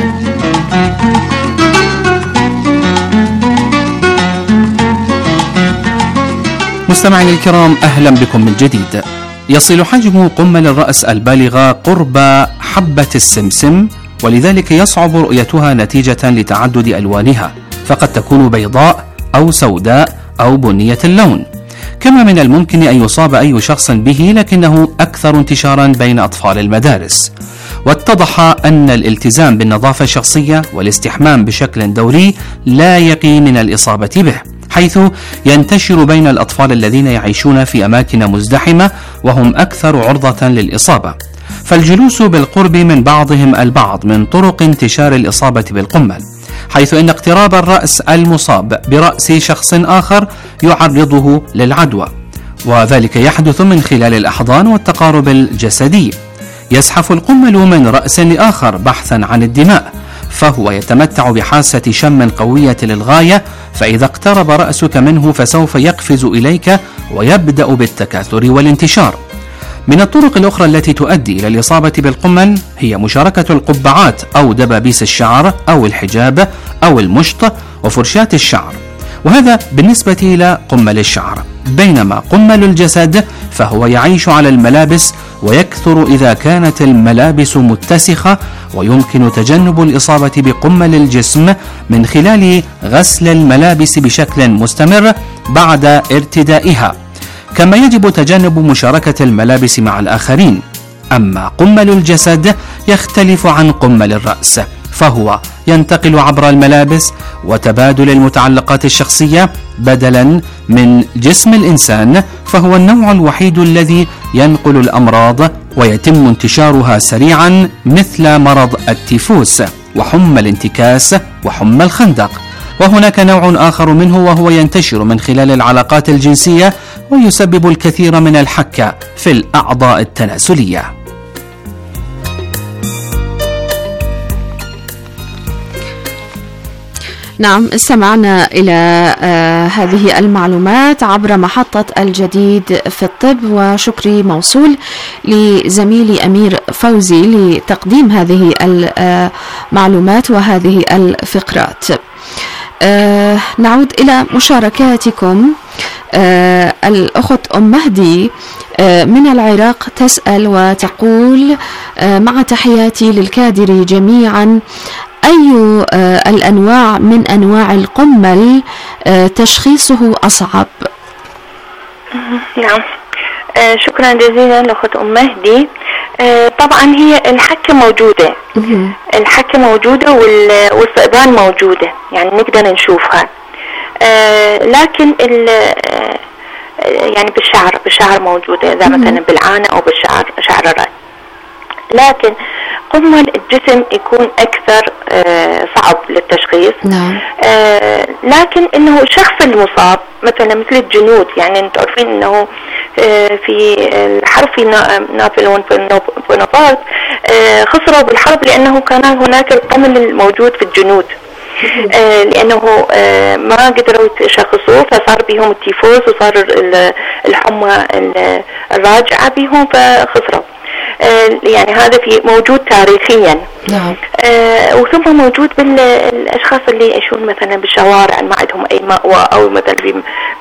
مستمعينا الكرام، أهلا بكم من جديد. يصل حجم قمل الرأس البالغة قرب حبة السمسم، ولذلك يصعب رؤيتها نتيجة لتعدد ألوانها، فقد تكون بيضاء أو سوداء أو بنية اللون. كما من الممكن أن يصاب أي شخص به، لكنه أكثر انتشارا بين أطفال المدارس. واتضح أن الالتزام بالنظافة الشخصية والاستحمام بشكل دوري لا يقي من الإصابة به، حيث ينتشر بين الأطفال الذين يعيشون في أماكن مزدحمة وهم أكثر عرضة للإصابة. فالجلوس بالقرب من بعضهم البعض من طرق انتشار الإصابة بالقمل، حيث إن اقتراب الرأس المصاب برأس شخص آخر يعرضه للعدوى، وذلك يحدث من خلال الأحضان والتقارب الجسدي. يزحف القمل من رأس لآخر بحثا عن الدماء، فهو يتمتع بحاسة شم قوية للغاية، فإذا اقترب رأسك منه فسوف يقفز إليك ويبدأ بالتكاثر والانتشار. من الطرق الأخرى التي تؤدي إلى الإصابة بالقمل هي مشاركة القبعات أو دبابيس الشعر أو الحجاب أو المشط وفرشاة الشعر، وهذا بالنسبة إلى قمل الشعر. بينما قمل الجسد فهو يعيش على الملابس ويكثر إذا كانت الملابس متسخة، ويمكن تجنب الإصابة بقمل الجسم من خلال غسل الملابس بشكل مستمر بعد ارتدائها، كما يجب تجنب مشاركة الملابس مع الآخرين. أما قمل الجسد يختلف عن قمل الرأس، فهو ينتقل عبر الملابس وتبادل المتعلقات الشخصية بدلا من جسم الإنسان، فهو النوع الوحيد الذي ينقل الأمراض ويتم انتشارها سريعا، مثل مرض التيفوس وحمى الانتكاس وحمى الخندق. وهناك نوع آخر منه وهو ينتشر من خلال العلاقات الجنسية ويسبب الكثير من الحكة في الأعضاء التناسلية. نعم، استمعنا إلى هذه المعلومات عبر محطة الجديد في الطب، وشكري موصول لزميلي أمير فوزي لتقديم هذه المعلومات وهذه الفقرات. نعود إلى مشاركاتكم. الأخت أم مهدي من العراق تسأل وتقول: مع تحياتي للكادر جميعا، أي الأنواع من أنواع القمل تشخيصه أصعب؟ نعم، شكرا جزيلا لأخت أم مهدي. طبعا هي الحكة موجودة، الحكة موجودة والفقدان موجودة، يعني نقدر نشوفها، لكن يعني بالشعر موجودة، إذا مثلا بالعانة أو شعر الرأس. لكن قمل الجسم يكون أكثر صعب للتشخيص. نعم. لكن إنه الشخص المصاب مثلا مثل الجنود، يعني أنتم عارفين إنه في الحرب في نابليون بونابرت خسروا بالحرب لأنه كان هناك القمل الموجود في الجنود، لأنه ما قدروا يشخصوه، فصار بهم التيفوس وصار الحمى الراجعة بهم فخسروا. يعني هذا في موجود تاريخيا. نعم. وثم موجود بالاشخاص اللي يعيشون مثلا بالشوارع ما عندهم اي مأوى، او مثلا في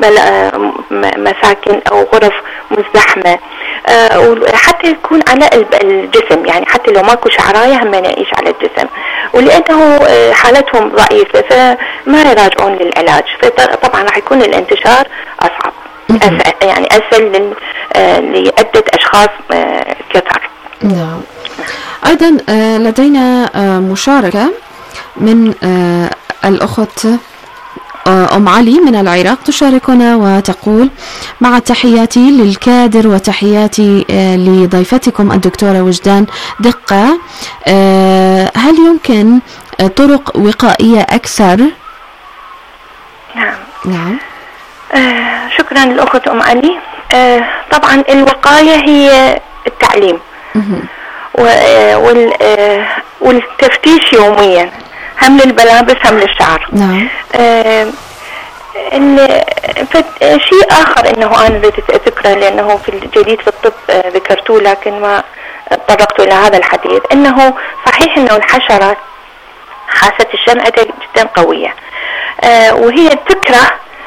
مساكن او غرف مزدحمه، وحتى يكون على الجسم، يعني حتى لو ماكو شعرايه هم يعيش على الجسم، ولانه حالتهم ضعيفه فما يراجعون للعلاج، فطبعا راح يكون الانتشار اصعب، يعني أسهل لعدة أشخاص كثر. نعم. أيضا لدينا مشاركة من الأخت أم علي من العراق تشاركنا وتقول: مع تحياتي للكادر وتحياتي لضيفتكم الدكتورة وجدان دقة، هل يمكن طرق وقائية أكثر؟ نعم. شكرا للأخت أم علي. طبعا الوقاية هي التعليم والتفتيش يوميا، هم للملابس هم للشعر. نعم. شيء آخر أنه أنا بدي أذكره لأنه في الجديد في الطب ذكرته لكن ما تطرقت إلى هذا الحديث، أنه صحيح أنه الحشرات حاسة الشم جدا قوية، وهي تكره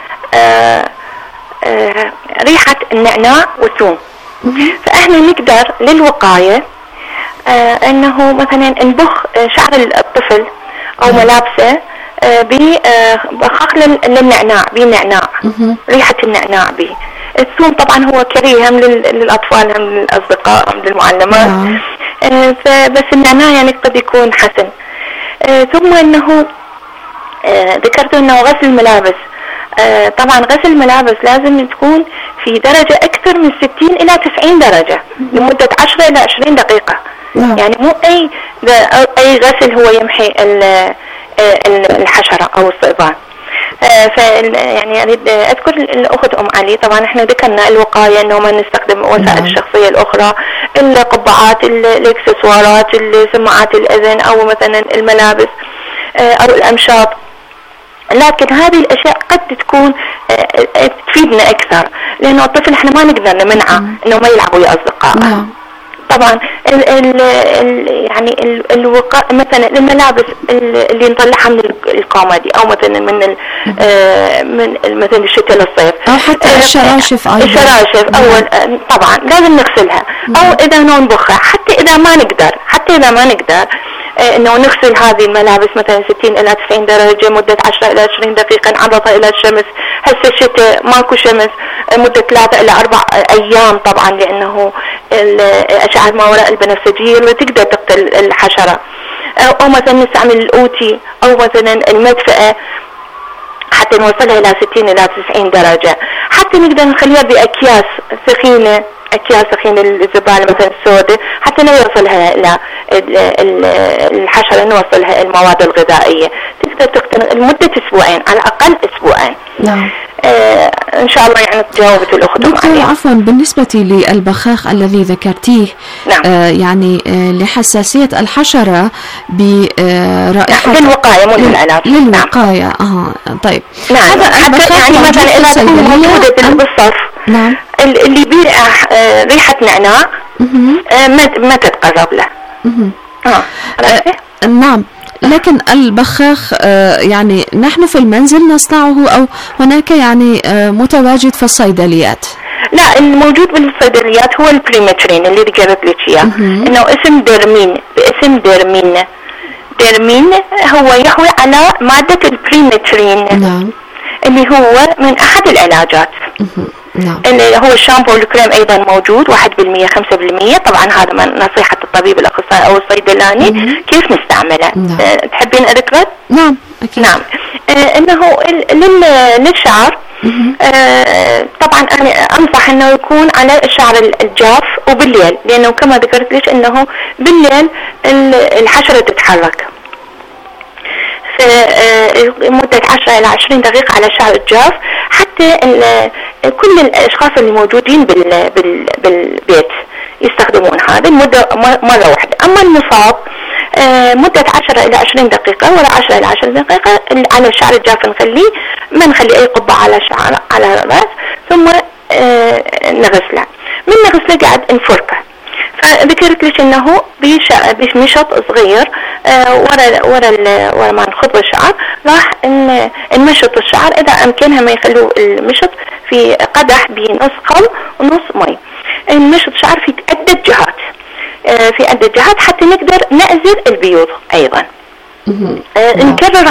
ريحة النعناع والثوم. فإحنا نقدر للوقاية أنه مثلا نبخ شعر الطفل أو ملابسه بخاخ للنعناع، بنعناع، ريحة النعناع به. الثوم طبعا هو كريه هم للأطفال هم للأصدقاء هم للمعلمات، فبس النعناع يعني قد يكون حسن. ثم أنه ذكرت أنه غسل الملابس، طبعا غسل الملابس لازم تكون في درجة أكثر من 60 إلى 90 درجة لمدة 10 إلى 20 دقيقة. يعني مو أي غسل هو يمحي الحشرة أو الصيدان. يعني أريد أذكر الأخت أم علي، طبعا إحنا ذكرنا الوقاية أنه ما نستخدم وسائل الشخصية الأخرى، القبعات، الإكسسوارات، سماعات الأذن أو مثلا الملابس أو الأمشاط. لكن هذه الأشياء قد تكون تفيدنا أكثر، لأنه الطفل إحنا ما نقدر نمنعه أنه ما يلعب ويا أصدقائه. طبعا يعني مثلا الملابس اللي نطلعها من الكوميدي او مثلا من مثلا الشتاء للصيف، او حتى الشراشف ايضا. الشراشف اول طبعا لازم نغسلها، او اذا ننبخها، حتى اذا ما نقدر انه نغسل هذه الملابس مثلا 60 الى 90 درجة مدة 10 الى 20 دقيقة، نعرضها الى الشمس. هسه الشتاء ماكو شمس، مدة 3 الى 4 ايام طبعا، لانه اشعة ما وراء البنفسجية اللي تقدر تقتل الحشرة. او مثلا نستعمل الاوتي او مثلا المدفئة حتى نوصلها الى 60 الى 90 درجة. حتى نقدر نخليها باكياس ثخينة، أكياس ثخينة الزبالة مثلا السوداء، حتى نوصلها إلى الحشرة، نوصلها المواد الغذائية. تقدر تقتل لمدة أسبوعين، على الأقل أسبوعين. نعم. إن شاء الله يعني تجاوبت الأخت. دكتور عفوا، بالنسبة للبخاخ الذي ذكرتيه، نعم. يعني لحساسية الحشرة برائحة للوقاية مو للعلاج. للوقاية. طيب. نعم. حتى يعني مثلا إذا تكون موجودة بالصف، نعم، اللي يبيع ريحة نعناع ما تتقرب له. نعم. لكن البخاخ يعني نحن في المنزل نصنعه أو هناك يعني متواجد في الصيدليات؟ لا، الموجود بالصيدليات هو البريمترين اللي ذكرت لك اياه، انه اسم ديرمين، باسم ديرمين هو يحوي على مادة البريمترين. نعم. اللي هو من احد العلاجات. نعم. اللي هو الشامبو والكريم ايضا موجود 1% 5%. طبعا هذا من نصيحة الطبيب الاخصائي او الصيدلاني كيف نستعمله. نعم. تحبين اذكره؟ نعم اكيد. نعم. انه للشعر طبعا انا انصح انه يكون على الشعر الجاف وبالليل، لانه كما ذكرت لك انه بالليل الحشرة تتحرك. مدة 10 إلى 20 دقيقة على الشعر الجاف، حتى كل الأشخاص اللي موجودين بالبيت يستخدمون هذا المدة مرة واحدة. أما المصاب مدة 10 إلى 20 دقيقة، ولا 10 إلى 10 دقيقة على الشعر الجاف نخليه، ما نخلي أي قبعة على الشعر على الرأس، ثم نغسله. من نغسله قاعد نفركه. فذكرت لك انه بمشط صغير ورا ما نخض الشعر راح نمشط الشعر، اذا امكنها ما يخلوا المشط في قدح بنص خل ونص مي. نمشط الشعر في عدة جهات حتى نقدر نأزل البيوض ايضا. نكرر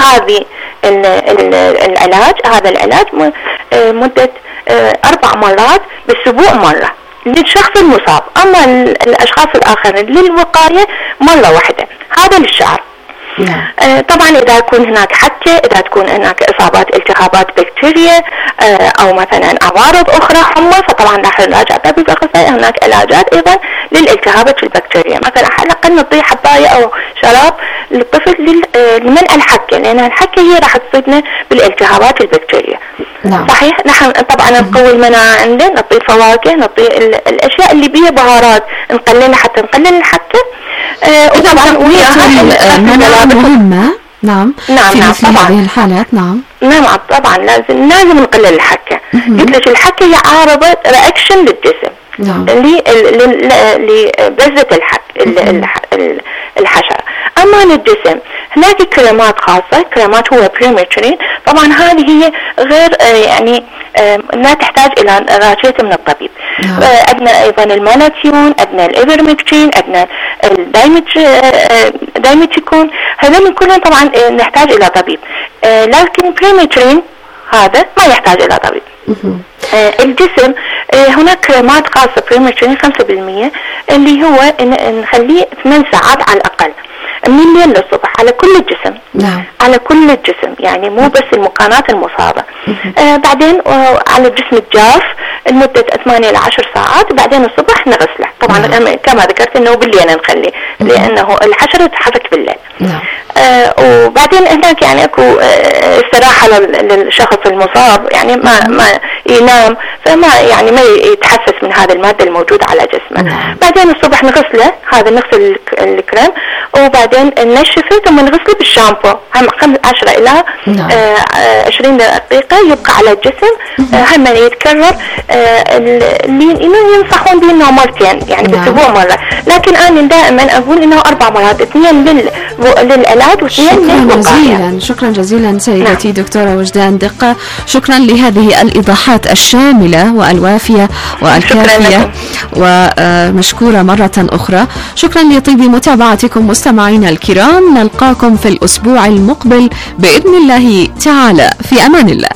هذا العلاج مدة 4 مرات بالاسبوع مرة للشخص المصاب. أما الأشخاص الآخرين للوقاية مرة واحدة. هذا للشعر. طبعا إذا يكون هناك حكة، إذا تكون هناك إصابات التهابات بكتيريا أو مثلا عوارض أخرى حمى، فطبعا راح نراجع طبيب أخصائي. هناك علاجات أيضا للالتهابات البكتيريا، مثلا على الأقل نعطي حباية أو شراب للطفل لمنع الحكة، لأن الحكة هي راح تصيبنا بالالتهابات البكتيريا. نعم. صحيح. نحن طبعا نقوي المناعة عنده، نعطي الفواكه، نعطي الأشياء اللي بيها بهارات نقللها حتى نقلل الحكة. وطبعا المناعة مهمة. نعم في مثل هذه الحالات. نعم طبعا لازم نقلل الحكة. قلت لك الحكة هي عارضة رياكشن للجسم لبذة الحشرة. أما للجسم هناك كريمات خاصة، كريمات هو بريمترين، طبعا هذه هي غير يعني لا تحتاج إلى رعاية من الطبيب. عندنا أيضا الماناتيون، عندنا الإيفرمكتين، عندنا الدايميتيكون، هذول كلهم طبعا نحتاج إلى طبيب، لكن بريمترين هذا ما يحتاج إلى طبيب. الجسم هناك كريمات خاصة بريمترين 5% اللي هو نخليه 8 ساعات على الأقل من الليل للصبح على كل الجسم. على كل الجسم، يعني مو بس المكانات المصابة. بعدين على الجسم الجاف لمدة 8 إلى 10 ساعات، وبعدين الصبح نغسله. طبعا كما ذكرت انه بالليل نخليه لانه الحشرة تتحرك بالليل. وبعدين هناك يعني اكو استراحة للشخص المصاب، يعني ما ينام، فما يعني ما يتحسس من هذه المادة الموجودة على جسمه. بعدين الصبح نغسله، هذا نغسل الكريم، وبعدين ننشفه ثم نغسله بالشامبو 10 إلى 20 دقيقة يبقى على الجسم. هم يتكرر، اللي ينصحون به انه مرتين يعني بالاسبوع مرة، لكن انا دائما اقول انه 4 مرات، 2 للعلاج و2 للوقاية. شكرا جزيلا سيدتي دكتورة وجدان دقة، شكرا لهذه الإيضاحات الشاملة والوافية والكافية، ومشكورة مرة أخرى. شكرا لطيب متابعتكم مستمعينا الكرام، نلقاكم في الأسبوع المقبل بإذن الله تعالى، في أمان الله.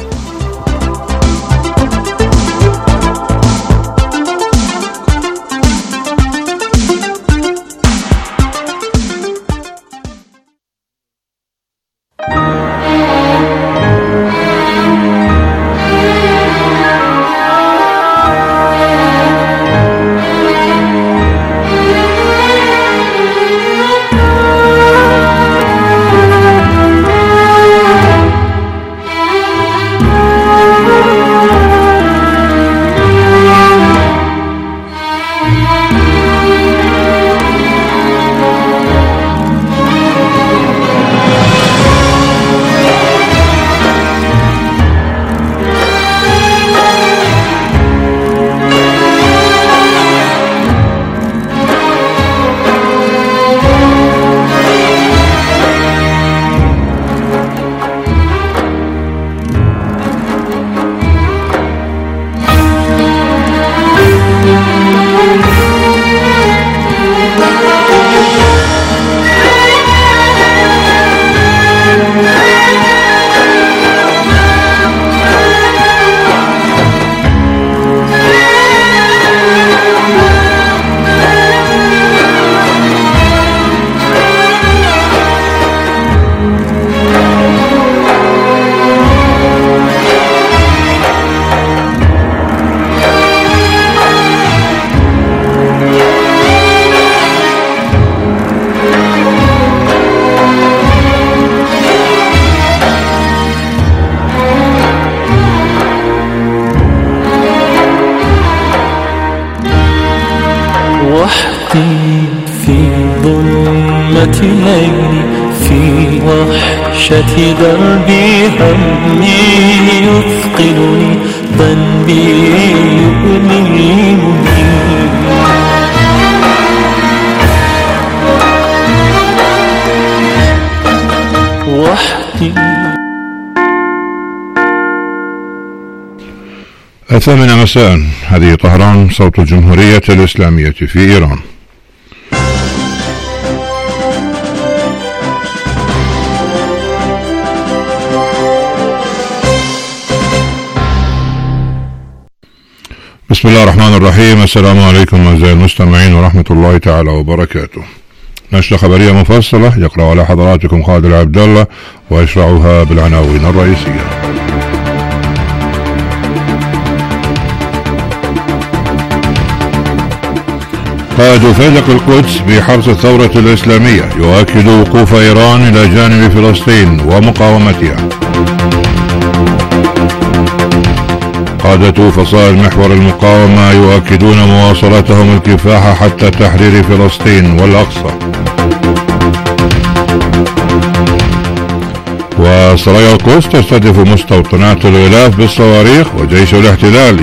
في وحشة دربي همي يثقلني ذنبي يؤلمني وحدي. 8 مساء، هذه طهران، صوت الجمهورية الإسلامية في إيران. بسم الله الرحمن الرحيم. السلام عليكم أعزائي المستمعين ورحمة الله تعالى وبركاته. نشرة خبرية مفصلة يقرأ على حضراتكم خالد عبد الله، ويشرعها بالعناوين الرئيسية. قائد فيلق القدس بحرس الثورة الإسلامية يؤكد وقوف إيران إلى جانب فلسطين ومقاومتها. قادة فصائل محور المقاومة يؤكدون مواصلتهم الكفاح حتى تحرير فلسطين والأقصى. وسرايا القدس تستهدف مستوطنات الغلاف بالصواريخ، وجيش الاحتلال